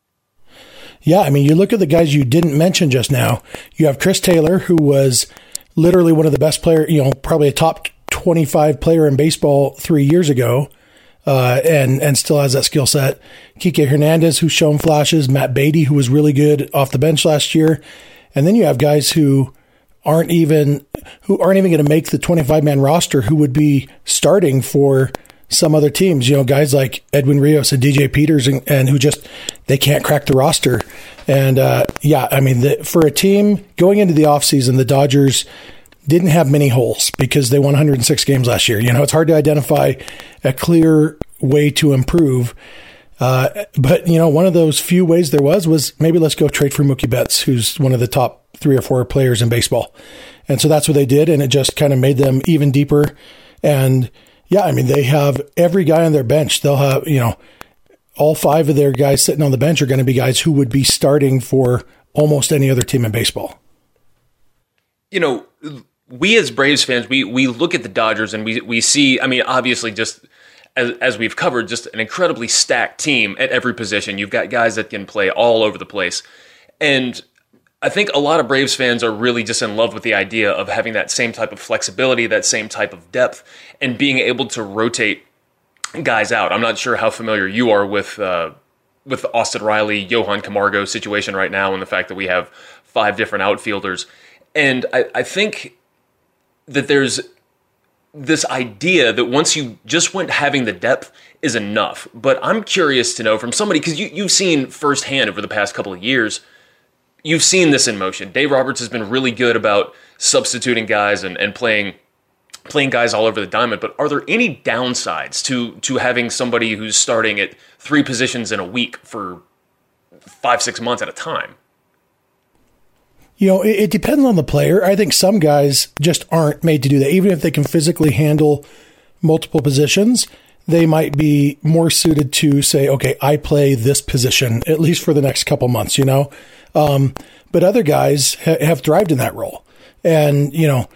Yeah, I mean, you look at the guys you didn't mention just now. You have Chris Taylor, who was literally one of the best players, you know, probably a top twenty-five player in baseball three years ago, uh, and, and still has that skill set. Kike Hernandez, who's shown flashes. Matt Beatty, who was really good off the bench last year. And then you have guys who aren't even who aren't even going to make the twenty-five man roster, who would be starting for some other teams. You know, guys like Edwin Rios and D J Peters, and, and who just they can't crack the roster. And uh, yeah, I mean, the, for a team going into the offseason, the Dodgers didn't have many holes because they won one hundred six games last year. You know, it's hard to identify a clear way to improve. Uh, but, you know, one of those few ways there was, was maybe let's go trade for Mookie Betts, who's one of the top three or four players in baseball. And so that's what they did. And it just kind of made them even deeper. And yeah, I mean, they have every guy on their bench. They'll have, you know, all five of their guys sitting on the bench are going to be guys who would be starting for almost any other team in baseball.
You know, we as Braves fans, we, we look at the Dodgers and we, we see, I mean, obviously just As, as we've covered, just an incredibly stacked team at every position. You've got guys that can play all over the place. And I think a lot of Braves fans are really just in love with the idea of having that same type of flexibility, that same type of depth, and being able to rotate guys out. I'm not sure how familiar you are with uh, with the Austin Riley, Johan Camargo situation right now, and the fact that we have five different outfielders. And I, I think that there's this idea that once you just went having the depth is enough. But I'm curious to know from somebody, because you, you've seen firsthand over the past couple of years, you've seen this in motion. Dave Roberts has been really good about substituting guys and, and playing playing guys all over the diamond, but are there any downsides to to having somebody who's starting at three positions in a week for five, six months at a time?
You know, it, it depends on the player. I think some guys just aren't made to do that. Even if they can physically handle multiple positions, they might be more suited to say, okay, I play this position, at least for the next couple months, you know? Um, but other guys ha- have thrived in that role. And, you know,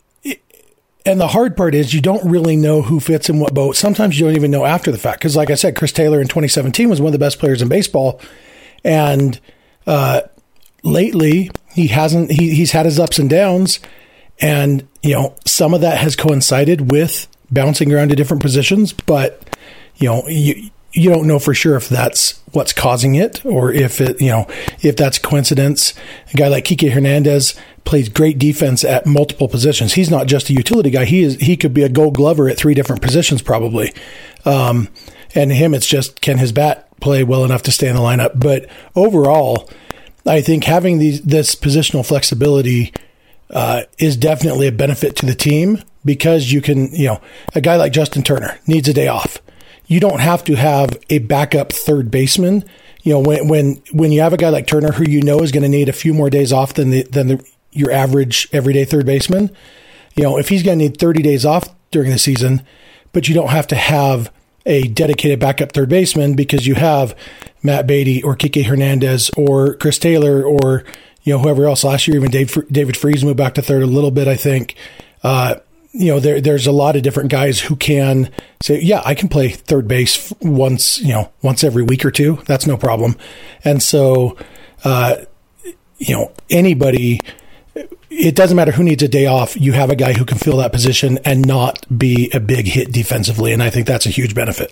and the hard part is you don't really know who fits in what boat. Sometimes you don't even know after the fact. Because like I said, Chris Taylor in twenty seventeen was one of the best players in baseball. And uh, lately, he hasn't, he, he's had his ups and downs. And, you know, some of that has coincided with bouncing around to different positions. But, you know, you, you don't know for sure if that's what's causing it or if it, you know, if that's coincidence. A guy like Kike Hernandez plays great defense at multiple positions. He's not just a utility guy. He is, he could be a Gold Glover at three different positions probably. Um, and him, it's just, can his bat play well enough to stay in the lineup? But overall, I think having these, this positional flexibility uh, is definitely a benefit to the team because you can, you know, a guy like Justin Turner needs a day off. You don't have to have a backup third baseman. You know, when when when you have a guy like Turner who you know is going to need a few more days off than the than the, your average everyday third baseman, you know, if he's going to need thirty days off during the season, but you don't have to have a dedicated backup third baseman because you have Matt Beatty or Kike Hernandez or Chris Taylor or, you know, whoever else. Last year, even Dave, David Freese moved back to third a little bit, I think. Uh, you know, there, there's a lot of different guys who can say, yeah, I can play third base once, you know, once every week or two. That's no problem. And so, uh, you know, anybody, it doesn't matter who needs a day off. You have a guy who can fill that position and not be a big hit defensively. And I think that's a huge benefit.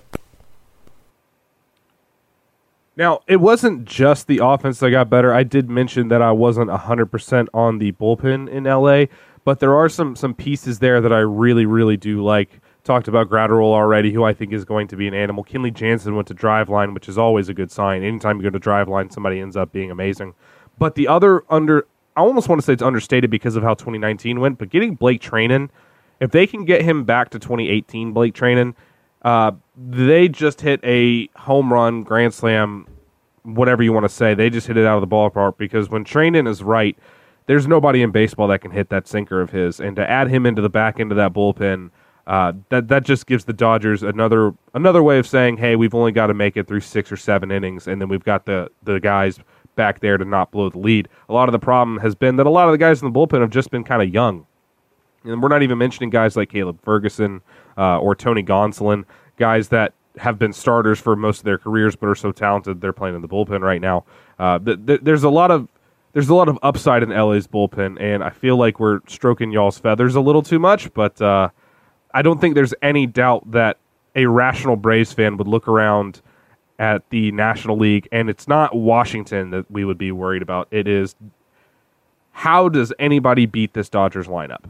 Now, it wasn't just the offense that got better. I did mention that I wasn't one hundred percent on the bullpen in L A, but there are some some pieces there that I really, really do like. Talked about Gratterall already, who I think is going to be an animal. Kenley Jansen went to Driveline, which is always a good sign. Anytime you go to Driveline, somebody ends up being amazing. But the other under, I almost want to say it's understated because of how twenty nineteen went, but getting Blake Treinen, if they can get him back to twenty eighteen Blake Treinen, uh, they just hit a home run, grand slam, whatever you want to say. They just hit it out of the ballpark because when Treinen is right, there's nobody in baseball that can hit that sinker of his. And to add him into the back end of that bullpen, uh, that that just gives the Dodgers another another way of saying, hey, we've only got to make it through six or seven innings, and then we've got the, the guys back there to not blow the lead. A lot of the problem has been that a lot of the guys in the bullpen have just been kind of young. And we're not even mentioning guys like Caleb Ferguson uh, or Tony Gonsolin, guys that have been starters for most of their careers but are so talented they're playing in the bullpen right now. Uh, th- th- there's a lot of there's a lot of upside in L A's bullpen, and I feel like we're stroking y'all's feathers a little too much, but uh, I don't think there's any doubt that a rational Braves fan would look around at the National League, and it's not Washington that we would be worried about. It is, how does anybody beat this Dodgers lineup?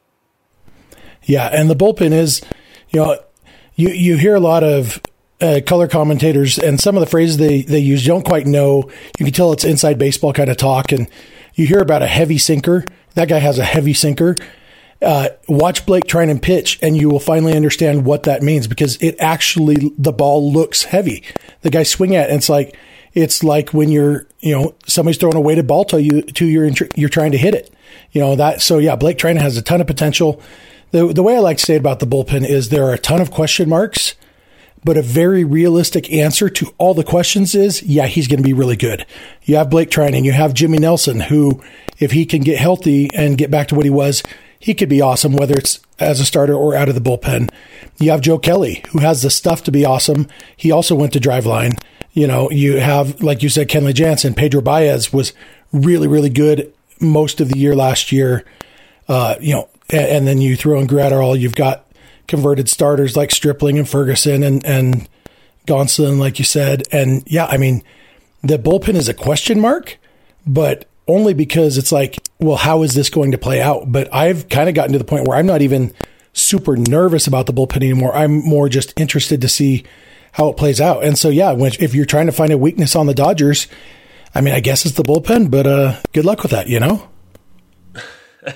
Yeah, and the bullpen is, you know, you, you hear a lot of uh, color commentators, and some of the phrases they, they use, you don't quite know. You can tell it's inside baseball kind of talk, and you hear about a heavy sinker. That guy has a heavy sinker. Uh, watch Blake Treinen pitch, and you will finally understand what that means, because it actually, the ball looks heavy. The guy swing at it, and it's like, it's like when you're, you know, somebody's throwing a weighted ball to you, to you're, you're trying to hit it. You know, that, so yeah, Blake Treinen has a ton of potential. The, the way I like to say about the bullpen is there are a ton of question marks, but a very realistic answer to all the questions is, yeah, he's going to be really good. You have Blake Treinen, you have Jimmy Nelson, who, if he can get healthy and get back to what he was, he could be awesome, whether it's as a starter or out of the bullpen. You have Joe Kelly, who has the stuff to be awesome. He also went to Driveline. You know, you have, like you said, Kenley Jansen. Pedro Baez was really, really good most of the year last year. Uh, you know, and, and then you throw in Gratterall. You've got converted starters like Stripling and Ferguson and, and Gonsolin, like you said. And yeah, I mean, the bullpen is a question mark, but only because it's like, well, how is this going to play out? But I've kind of gotten to the point where I'm not even super nervous about the bullpen anymore. I'm more just interested to see how it plays out. And so, yeah, when, if you're trying to find a weakness on the Dodgers, I mean, I guess it's the bullpen, but uh, good luck with that, you know?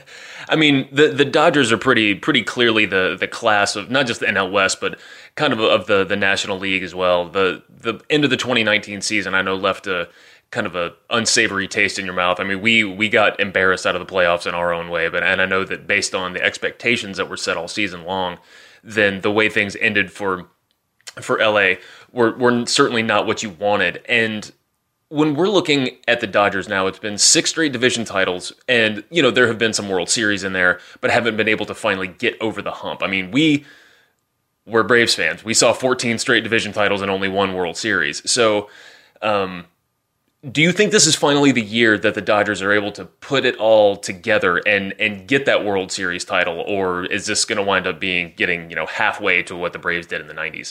I mean, the the Dodgers are pretty pretty clearly the the class of not just the N L West, but kind of of the the National League as well. The the end of the twenty nineteen season, I know, left a kind of a unsavory taste in your mouth. I mean, we we got embarrassed out of the playoffs in our own way, but and I know that based on the expectations that were set all season long, then the way things ended for for L A were were certainly not what you wanted. And when we're looking at the Dodgers now, it's been six straight division titles, and you know there have been some World Series in there, but haven't been able to finally get over the hump. I mean, we were Braves fans. We saw fourteen straight division titles and only one World Series. So, um, do you think this is finally the year that the Dodgers are able to put it all together and and get that World Series title, or is this going to wind up being getting you know halfway to what the Braves did in the nineties?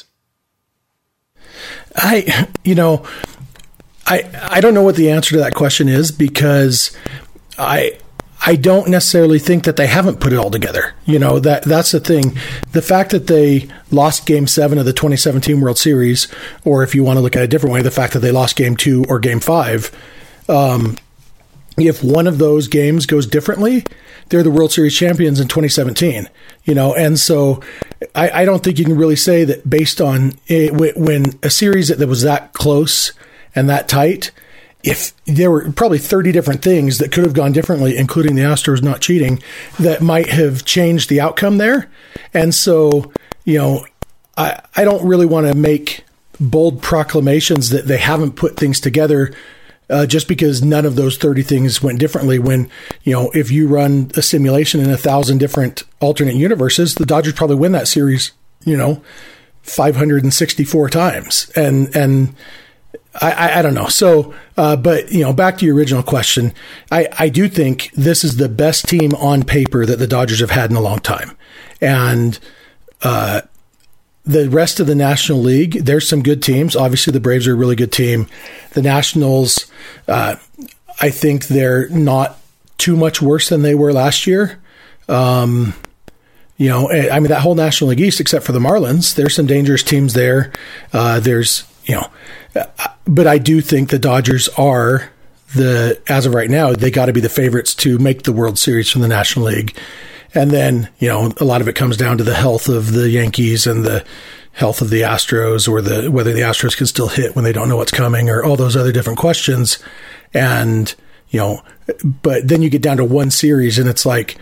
I, you know. I, I don't know what the answer to that question is, because I I don't necessarily think that they haven't put it all together. You know, that that's the thing. The fact that they lost Game seven of the twenty seventeen World Series, or if you want to look at it a different way, the fact that they lost Game two or Game five, um, if one of those games goes differently, they're the World Series champions in twenty seventeen. You know, and so I, I don't think you can really say that based on it, when a series that was that close and that tight, if there were probably thirty different things that could have gone differently, including the Astros not cheating, that might have changed the outcome there. And so, you know, I, I don't really want to make bold proclamations that they haven't put things together uh, just because none of those thirty things went differently. When, you know, if you run a simulation in a thousand different alternate universes, the Dodgers probably win that series, you know, five hundred sixty-four times. And, and, I, I, I don't know. So, uh, but, you know, back to your original question, I, I do think this is the best team on paper that the Dodgers have had in a long time. And uh, the rest of the National League, there's some good teams. Obviously, the Braves are a really good team. The Nationals, uh, I think they're not too much worse than they were last year. Um, you know, I mean, that whole National League East, except for the Marlins, there's some dangerous teams there. Uh, there's, you know, but I do think the Dodgers are the, as of right now, they got to be the favorites to make the World Series from the National League. And then, you know, a lot of it comes down to the health of the Yankees and the health of the Astros, or the, whether the Astros can still hit when they don't know what's coming, or all those other different questions. And, you know, but then you get down to one series and it's like,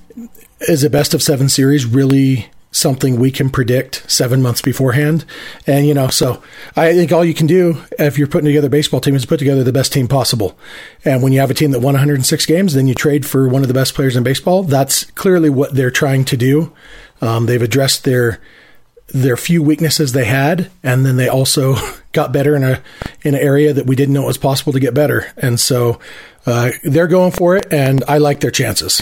is a best of seven series really something we can predict seven months beforehand? And, you know, so I think all you can do if you're putting together a baseball team is put together the best team possible. And when you have a team that won one hundred six games, then you trade for one of the best players in baseball. That's clearly what they're trying to do. Um, they've addressed their, their few weaknesses they had. And then they also got better in a, in an area that we didn't know it was possible to get better. And so uh, they're going for it, and I like their chances.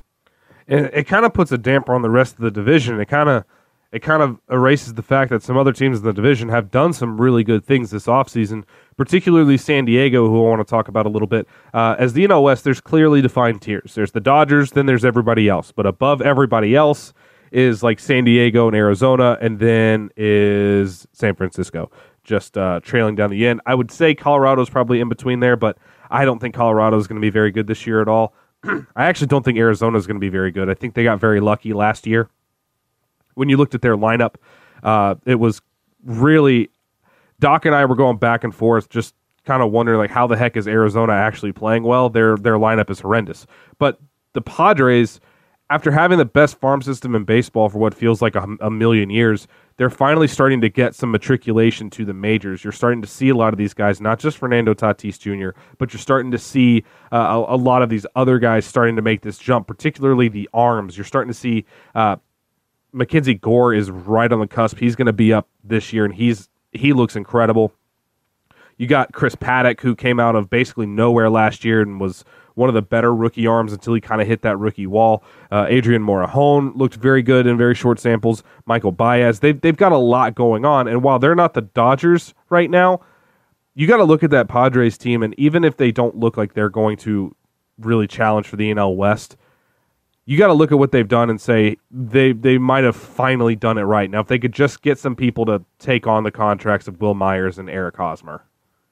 It, it kind of puts a damper on the rest of the division. It kind of it kind of erases the fact that some other teams in the division have done some really good things this offseason, particularly San Diego, who I want to talk about a little bit. Uh, as the N L West, there's clearly defined tiers. There's the Dodgers, then there's everybody else. But above everybody else is like San Diego and Arizona, and then is San Francisco, just uh, trailing down the end. I would say Colorado's probably in between there, but I don't think Colorado is going to be very good this year at all. I actually don't think Arizona is going to be very good. I think they got very lucky last year. When you looked at their lineup, uh, it was really, Doc and I were going back and forth, just kind of wondering, like, how the heck is Arizona actually playing well? Their their lineup is horrendous. But the Padres, after having the best farm system in baseball for what feels like a, a million years, they're finally starting to get some matriculation to the majors. You're starting to see a lot of these guys, not just Fernando Tatis Junior, but you're starting to see uh, a, a lot of these other guys starting to make this jump, particularly the arms. You're starting to see uh, Mackenzie Gore is right on the cusp. He's going to be up this year, and he's he looks incredible. You got Chris Paddock, who came out of basically nowhere last year and was one of the better rookie arms until he kind of hit that rookie wall. Uh, Adrian Morejon looked very good in very short samples. Michael Baez. They've, they've got a lot going on, and while they're not the Dodgers right now, you got to look at that Padres team, and even if they don't look like they're going to really challenge for the N L West, you got to look at what they've done and say they they might have finally done it right. Now, if they could just get some people to take on the contracts of Will Myers and Eric Hosmer.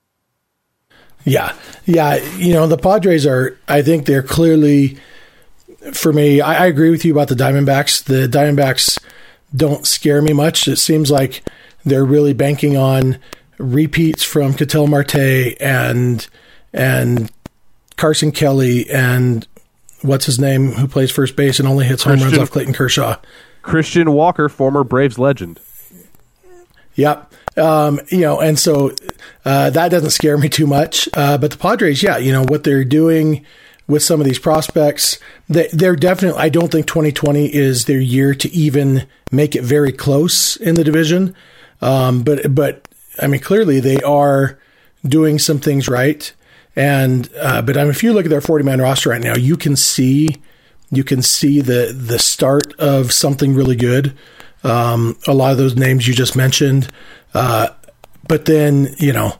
Yeah. Yeah. You know, the Padres are, I think they're clearly for me, I, I agree with you about the Diamondbacks. The Diamondbacks don't scare me much. It seems like they're really banking on repeats from Ketel Marte and and Carson Kelly and what's his name, who plays first base and only hits home
Christian,
runs off Clayton Kershaw.
Christian Walker, former Braves legend.
Yep. Um, you know, and so uh, that doesn't scare me too much. Uh, but the Padres, yeah, you know, what they're doing with some of these prospects, they, they're definitely, I don't think twenty twenty is their year to even make it very close in the division. Um, but, but I mean, clearly they are doing some things right. And, uh, but I mean, if you look at their forty man roster right now, you can see, you can see the, the start of something really good. Um, a lot of those names you just mentioned. Uh, but then, you know,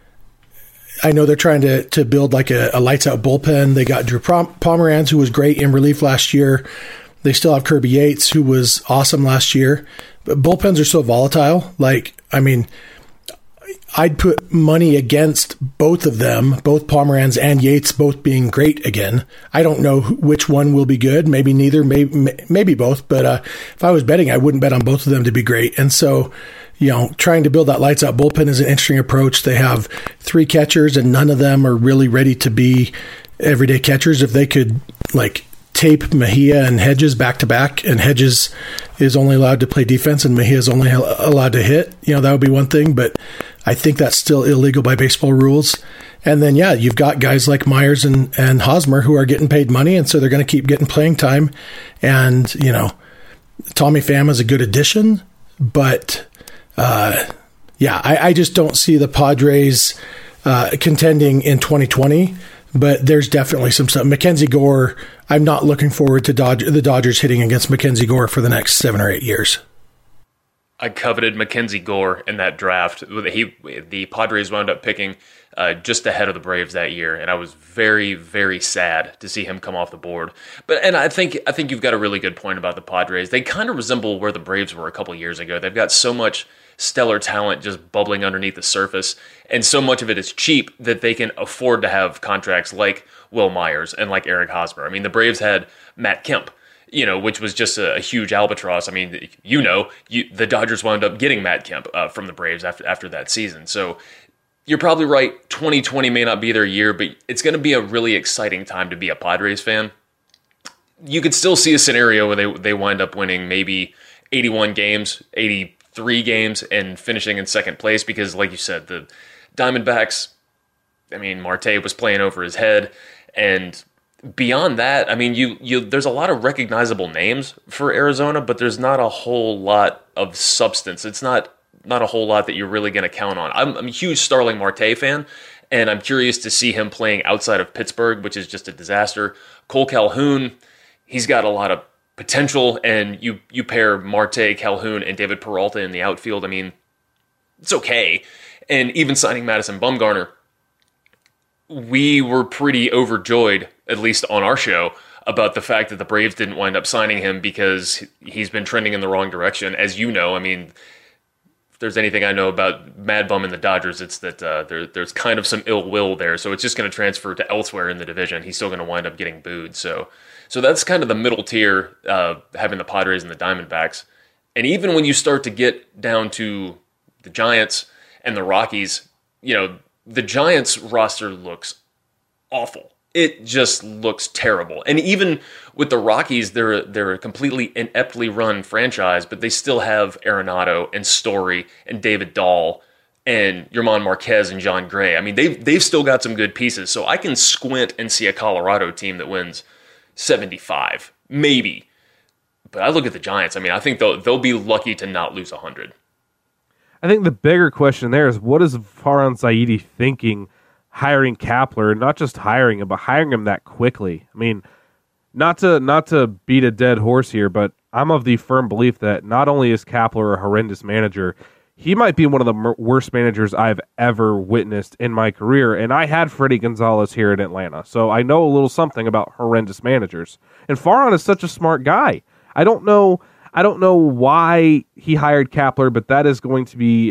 I know they're trying to, to build like a, a lights out bullpen. They got Drew Pomeranz, who was great in relief last year. They still have Kirby Yates, who was awesome last year. But bullpens are so volatile. Like, I mean, I'd put money against both of them, both Pomeranz and Yates, both being great again. I don't know which one will be good. Maybe neither, maybe, maybe both. But uh, if I was betting, I wouldn't bet on both of them to be great. And so, you know, trying to build that lights out bullpen is an interesting approach. They have three catchers and none of them are really ready to be everyday catchers. If they could like tape Mejia and Hedges back to back, and Hedges is only allowed to play defense and Mejia is only allowed to hit, you know, that would be one thing. But I think that's still illegal by baseball rules. And then, yeah, you've got guys like Myers and, and Hosmer who are getting paid money, and so they're going to keep getting playing time. And, you know, Tommy Pham is a good addition, but, uh, yeah, I, I just don't see the Padres uh, contending in twenty twenty, but there's definitely some stuff. Mackenzie Gore, I'm not looking forward to Dodge, the Dodgers hitting against Mackenzie Gore for the next seven or eight years.
I coveted Mackenzie Gore in that draft. He, the Padres wound up picking uh, just ahead of the Braves that year, and I was very, very sad to see him come off the board. But and I think I think you've got a really good point about the Padres. They kind of resemble where the Braves were a couple years ago. They've got so much stellar talent just bubbling underneath the surface, and so much of it is cheap that they can afford to have contracts like Will Myers and like Eric Hosmer. I mean, the Braves had Matt Kemp, you know, which was just a, a huge albatross. I mean, you know, you, the Dodgers wound up getting Matt Kemp uh, from the Braves after after that season. So you're probably right. twenty twenty may not be their year, but it's going to be a really exciting time to be a Padres fan. You could still see a scenario where they they wind up winning maybe eighty-one games, eighty-three games, and finishing in second place because, like you said, the Diamondbacks, I mean, Marte was playing over his head, and beyond that, I mean, you you there's a lot of recognizable names for Arizona, but there's not a whole lot of substance. It's not not a whole lot that you're really going to count on. I'm, I'm a huge Starling Marte fan, and I'm curious to see him playing outside of Pittsburgh, which is just a disaster. Cole Calhoun, he's got a lot of potential, and you you pair Marte, Calhoun, and David Peralta in the outfield. I mean, it's okay. And even signing Madison Bumgarner, we were pretty overjoyed, at least on our show, about the fact that the Braves didn't wind up signing him because he's been trending in the wrong direction. As you know, I mean, if there's anything I know about Mad Bum and the Dodgers, it's that uh, there, there's kind of some ill will there. So it's just going to transfer to elsewhere in the division. He's still going to wind up getting booed. So so that's kind of the middle tier, uh, having the Padres and the Diamondbacks. And even when you start to get down to the Giants and the Rockies, you know, the Giants roster looks awful. It just looks terrible. And even with the Rockies, they're they're a completely ineptly run franchise, but they still have Arenado and Story and David Dahl and Yerman Marquez and John Gray. I mean, they've, they've still got some good pieces. So I can squint and see a Colorado team that wins seventy-five, maybe. But I look at the Giants. I mean, I think they'll, they'll be lucky to not lose one hundred.
I think the bigger question there is, what is Farhan Zaidi thinking hiring Kapler, not just hiring him, but hiring him that quickly? I mean, not to not to beat a dead horse here, but I'm of the firm belief that not only is Kapler a horrendous manager, he might be one of the m- worst managers I've ever witnessed in my career. And I had Freddie Gonzalez here in Atlanta, so I know a little something about horrendous managers. And Farhan is such a smart guy. I don't know... I don't know why he hired Kapler, but that is going to be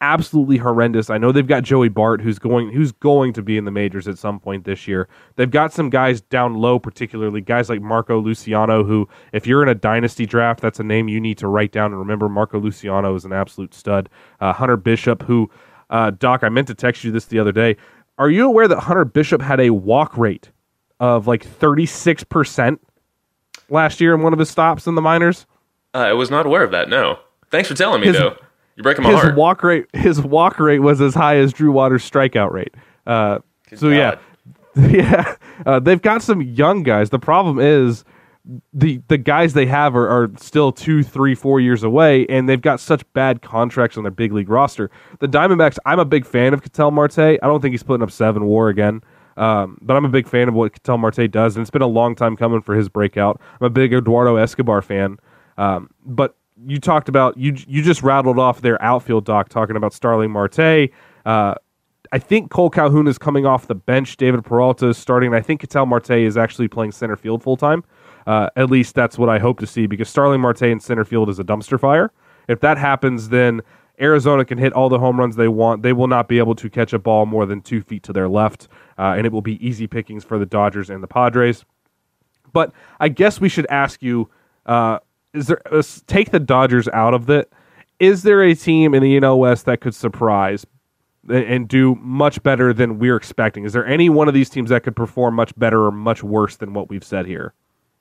absolutely horrendous. I know they've got Joey Bart, who's going who's going to be in the majors at some point this year. They've got some guys down low, particularly guys like Marco Luciano, who, if you're in a dynasty draft, that's a name you need to write down and remember. Marco Luciano is an absolute stud. Uh, Hunter Bishop, who, uh, Doc, I meant to text you this the other day. Are you aware that Hunter Bishop had a walk rate of like thirty-six percent last year in one of his stops in the minors?
Uh, I was not aware of that, no. Thanks for telling me,
his,
though. You're breaking my
his
heart.
Walk rate, his walk rate was as high as Drew Waters' strikeout rate. Uh, so,
God.
yeah. yeah, uh, they've got some young guys. The problem is the the guys they have are, are still two, three, four years away, and they've got such bad contracts on their big league roster. The Diamondbacks, I'm a big fan of Ketel Marte. I don't think he's putting up seven WAR again. Um, but I'm a big fan of what Ketel Marte does, and it's been a long time coming for his breakout. I'm a big Eduardo Escobar fan. Um, but you talked about, you you just rattled off their outfield, Doc, talking about Starling Marte. Uh, I think Cole Calhoun is coming off the bench. David Peralta is starting, and I think Ketel Marte is actually playing center field full-time. Uh, at least that's what I hope to see, because Starling Marte in center field is a dumpster fire. If that happens, then Arizona can hit all the home runs they want. They will not be able to catch a ball more than two feet to their left, uh, and it will be easy pickings for the Dodgers and the Padres. But I guess we should ask you, uh, is there uh, take the Dodgers out of it. Is there a team in the N L West that could surprise and, and do much better than we're expecting? Is there any one of these teams that could perform much better or much worse than what we've said here?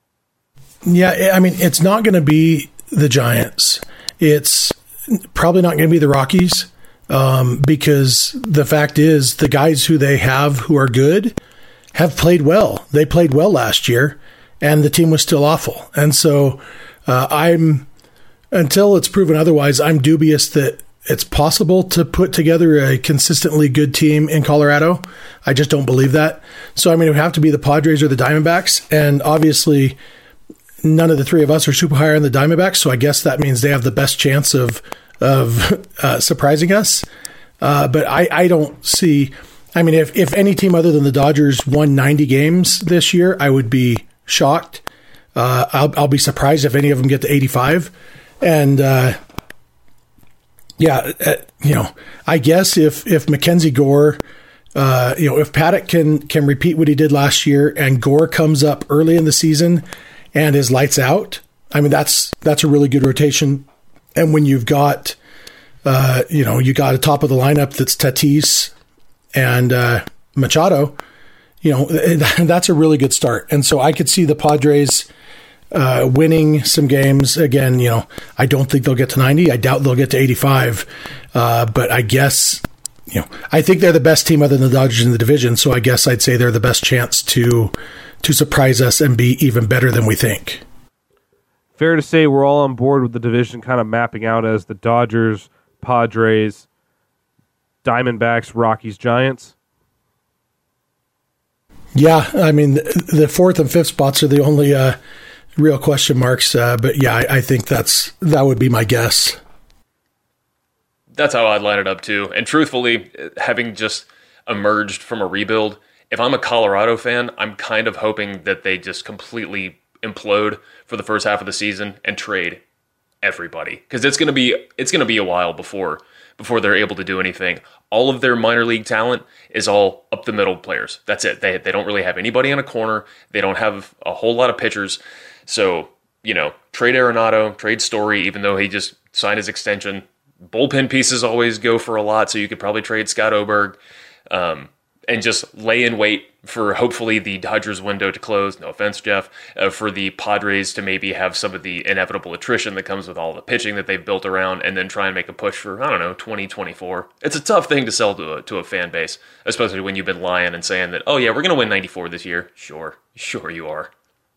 Yeah, I mean, it's not going to be the Giants. It's probably not going to be the Rockies, um, because the fact is the guys who they have who are good have played well. They played well last year, and the team was still awful. And so uh, I'm, until it's proven otherwise, I'm dubious that it's possible to put together a consistently good team in Colorado. I just don't believe that. So, I mean, it would have to be the Padres or the Diamondbacks, and obviously none of the three of us are super high on the Diamondbacks, so I guess that means they have the best chance of of uh, surprising us. Uh, but I, I don't see... I mean, if, if any team other than the Dodgers won ninety games this year, I would be shocked. Uh, I'll, I'll be surprised if any of them get to eighty-five. And, uh, yeah, uh, you know, I guess if, if Mackenzie Gore... Uh, you know, if Paddock can can repeat what he did last year and Gore comes up early in the season and is lights out, I mean, that's that's a really good rotation. And when you've got, uh, you know, you got a top of the lineup that's Tatis and uh, Machado, you know, that's a really good start. And so I could see the Padres uh, winning some games. Again, you know, I don't think they'll get to ninety. I doubt they'll get to eighty-five. Uh, but I guess, you know, I think they're the best team other than the Dodgers in the division. So I guess I'd say they're the best chance to to surprise us and be even better than we think.
Fair to say we're all on board with the division kind of mapping out as the Dodgers, Padres, Diamondbacks, Rockies, Giants?
Yeah, I mean, the fourth and fifth spots are the only uh, real question marks. Uh, but yeah, I, I think that's that would be my guess.
That's how I'd line it up too. And truthfully, having just emerged from a rebuild, if I'm a Colorado fan, I'm kind of hoping that they just completely implode for the first half of the season and trade everybody, because it's going to be it's going to be a while before before they're able to do anything. All of their minor league talent is all up the middle players. That's it. They they don't really have anybody in a corner. They don't have a whole lot of pitchers. So, you know, trade Arenado, trade Story, even though he just signed his extension. Bullpen pieces always go for a lot, so you could probably trade Scott Oberg, um, and just lay in wait for hopefully the Dodgers window to close. No offense, Jeff, uh, for the Padres to maybe have some of the inevitable attrition that comes with all the pitching that they've built around, and then try and make a push for, I don't know, twenty twenty-four. It's a tough thing to sell to a, to a fan base, especially when you've been lying and saying that, oh yeah, we're going to win ninety-four this year. Sure, sure you are.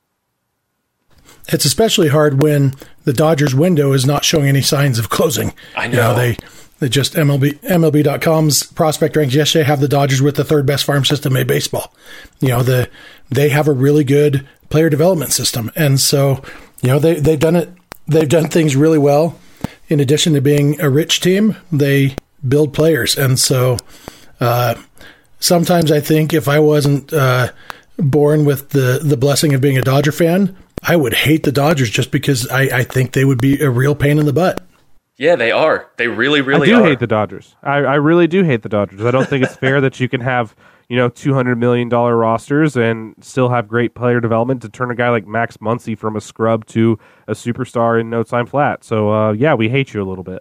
It's especially hard when the Dodgers window is not showing any signs of closing.
I know.
You know they, they just M L B M L B dot com's prospect ranks yesterday have the Dodgers with the third best farm system in baseball. You know, the they have a really good player development system. And so, you know, they, they've done it. They've done things really well. In addition to being a rich team, they build players. And so uh, sometimes I think if I wasn't uh, born with the, the blessing of being a Dodger fan, I would hate the Dodgers just because I, I think they would be a real pain in the butt.
Yeah, they are. They really, really
I do
are.
hate the Dodgers. I, I really do hate the Dodgers. I don't think it's fair that you can have, you know, two hundred million dollars rosters and still have great player development to turn a guy like Max Muncy from a scrub to a superstar in no time flat. So, uh, yeah, we hate you a little bit.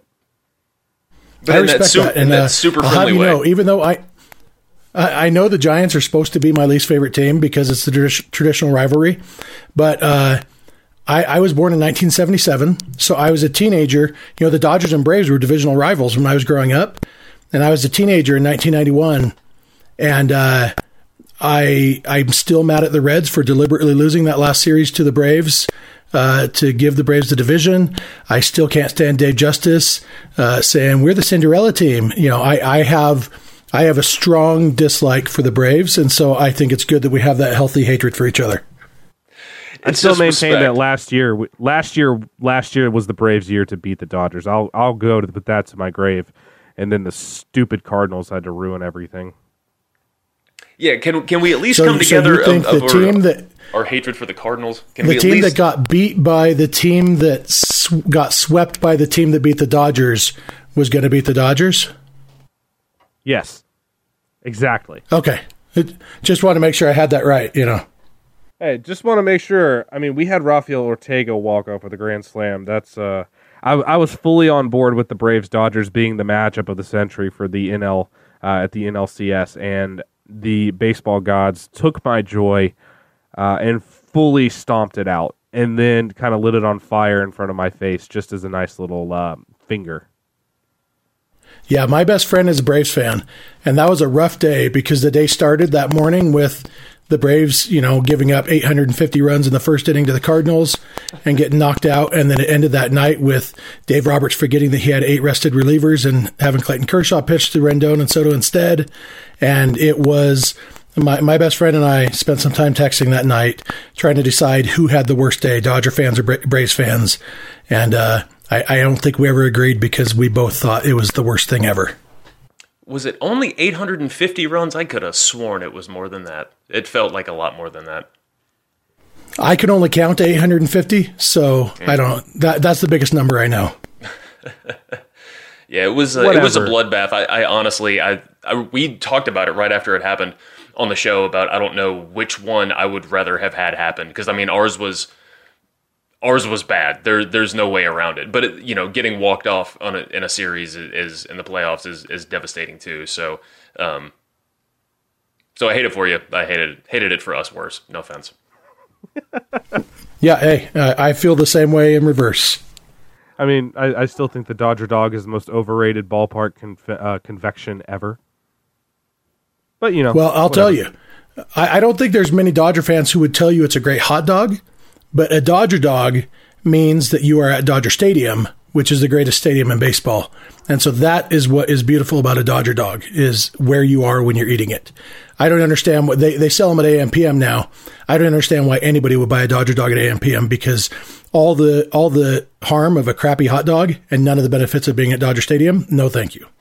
But
I
in
respect
that, su-
that.
in
And,
that
uh,
super
I'll
friendly
have you
way.
know, even though I, I I know the Giants are supposed to be my least favorite team because it's the tradi- traditional rivalry, but uh, I, I was born in nineteen seventy-seven, so I was a teenager. You know, the Dodgers and Braves were divisional rivals when I was growing up, and I was a teenager in nineteen ninety-one, and uh, I I'm still mad at the Reds for deliberately losing that last series to the Braves. Uh, to give the Braves the division. I still can't stand Dave Justice uh, saying we're the Cinderella team. You know, I, I have I have a strong dislike for the Braves, and so I think it's good that we have that healthy hatred for each other.
I
It's
still
just
maintain
respect.
that last year, last year, last year was the Braves' year to beat the Dodgers. I'll I'll go to with that to my grave, and then the stupid Cardinals had to ruin everything.
Yeah, can can we at least
So,
come
so
together
you think
of,
the
of
team
our,
that
our hatred for the Cardinals? Can
the
we at
team
least,
that got beat by the team that sw- got swept by the team that beat the Dodgers was going to beat the Dodgers?
Yes, exactly.
Okay, it, just want to make sure I had that right. You know.
Hey, just want to make sure. I mean, we had Rafael Ortega walk off with a grand slam. That's uh, I, I was fully on board with the Braves Dodgers being the matchup of the century for the N L uh, at the N L C S, and the baseball gods took my joy uh, and fully stomped it out, and then kind of lit it on fire in front of my face, just as a nice little uh, finger.
Yeah, my best friend is a Braves fan, and that was a rough day because the day started that morning with the Braves, you know, giving up eight hundred fifty runs in the first inning to the Cardinals and getting knocked out, and then it ended that night with Dave Roberts forgetting that he had eight rested relievers and having Clayton Kershaw pitch to Rendon and Soto instead, and it was my my best friend and I spent some time texting that night trying to decide who had the worst day, Dodger fans or Bra- Braves fans, and uh, I, I don't think we ever agreed because we both thought it was the worst thing ever.
was it only eight hundred fifty runs? I could have sworn it was more than that. It felt like a lot more than that.
I can only count to eight hundred fifty, so I don't. That that's the biggest number I know.
Yeah, it was a, it was a bloodbath. I, I honestly, I, I we talked about it right after it happened on the show about I don't know which one I would rather have had happen because I mean ours was ours was bad. There there's no way around it. But it, you know, getting walked off on a, in a series is, is in the playoffs is, is devastating too. So um, so I hate it for you. I hated hated it for us worse. No offense.
Yeah, hey, uh, I feel the same way in reverse.
I mean, I, I still think the Dodger Dog is the most overrated ballpark conve- uh, convection ever. But, you know.
Well, I'll
whatever.
tell you, I, I don't think there's many Dodger fans who would tell you it's a great hot dog, but a Dodger Dog means that you are at Dodger Stadium, which is the greatest stadium in baseball. And so that is what is beautiful about a Dodger Dog, is where you are when you're eating it. I don't understand what they, they sell them at A M P M now. I don't understand why anybody would buy a Dodger Dog at A M P M because all the all the harm of a crappy hot dog and none of the benefits of being at Dodger Stadium, no thank you.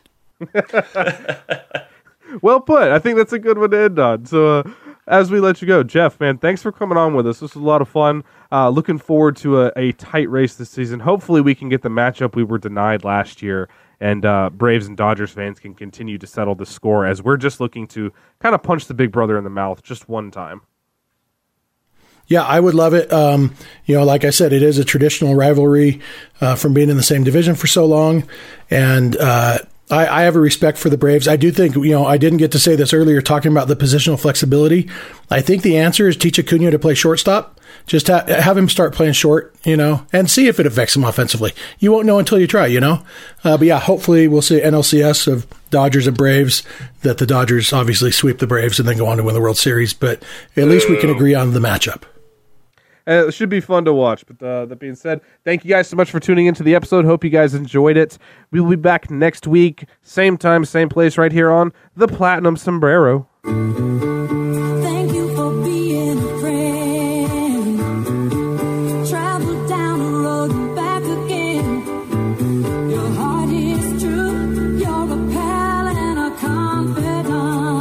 Well put. I think that's a good one to end on. So uh, as we let you go, Jeff, man, thanks for coming on with us. This was a lot of fun. Uh, looking forward to a, a tight race this season. Hopefully we can get the matchup we were denied last year, and uh, Braves and Dodgers fans can continue to settle the score as we're just looking to kind of punch the big brother in the mouth just one time.
Yeah, I would love it. Um, you know, like I said, it is a traditional rivalry uh, from being in the same division for so long. And uh, I, I have a respect for the Braves. I do think, you know, I didn't get to say this earlier talking about the positional flexibility. I think the answer is teach Acuna to play shortstop. Just ha- have him start playing short, you know, and see if it affects him offensively. You won't know until you try, you know. Uh, but yeah, hopefully we'll see N L C S of Dodgers and Braves, that the Dodgers obviously sweep the Braves and then go on to win the World Series. But at least we can agree on the matchup.
Uh, it should be fun to watch. But uh, that being said, thank you guys so much for tuning into the episode. Hope you guys enjoyed it. We'll be back next week, same time, same place, right here on the Platinum Sombrero.
Thank you for being a friend. Travel down the road and back again. Your heart is true. You're a pal and a confidant.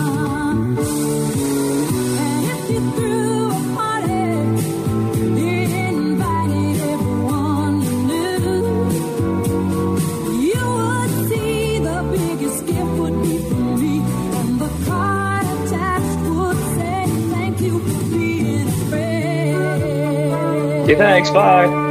And if you threw a party, you invited everyone you knew.
Okay, thanks. Bye.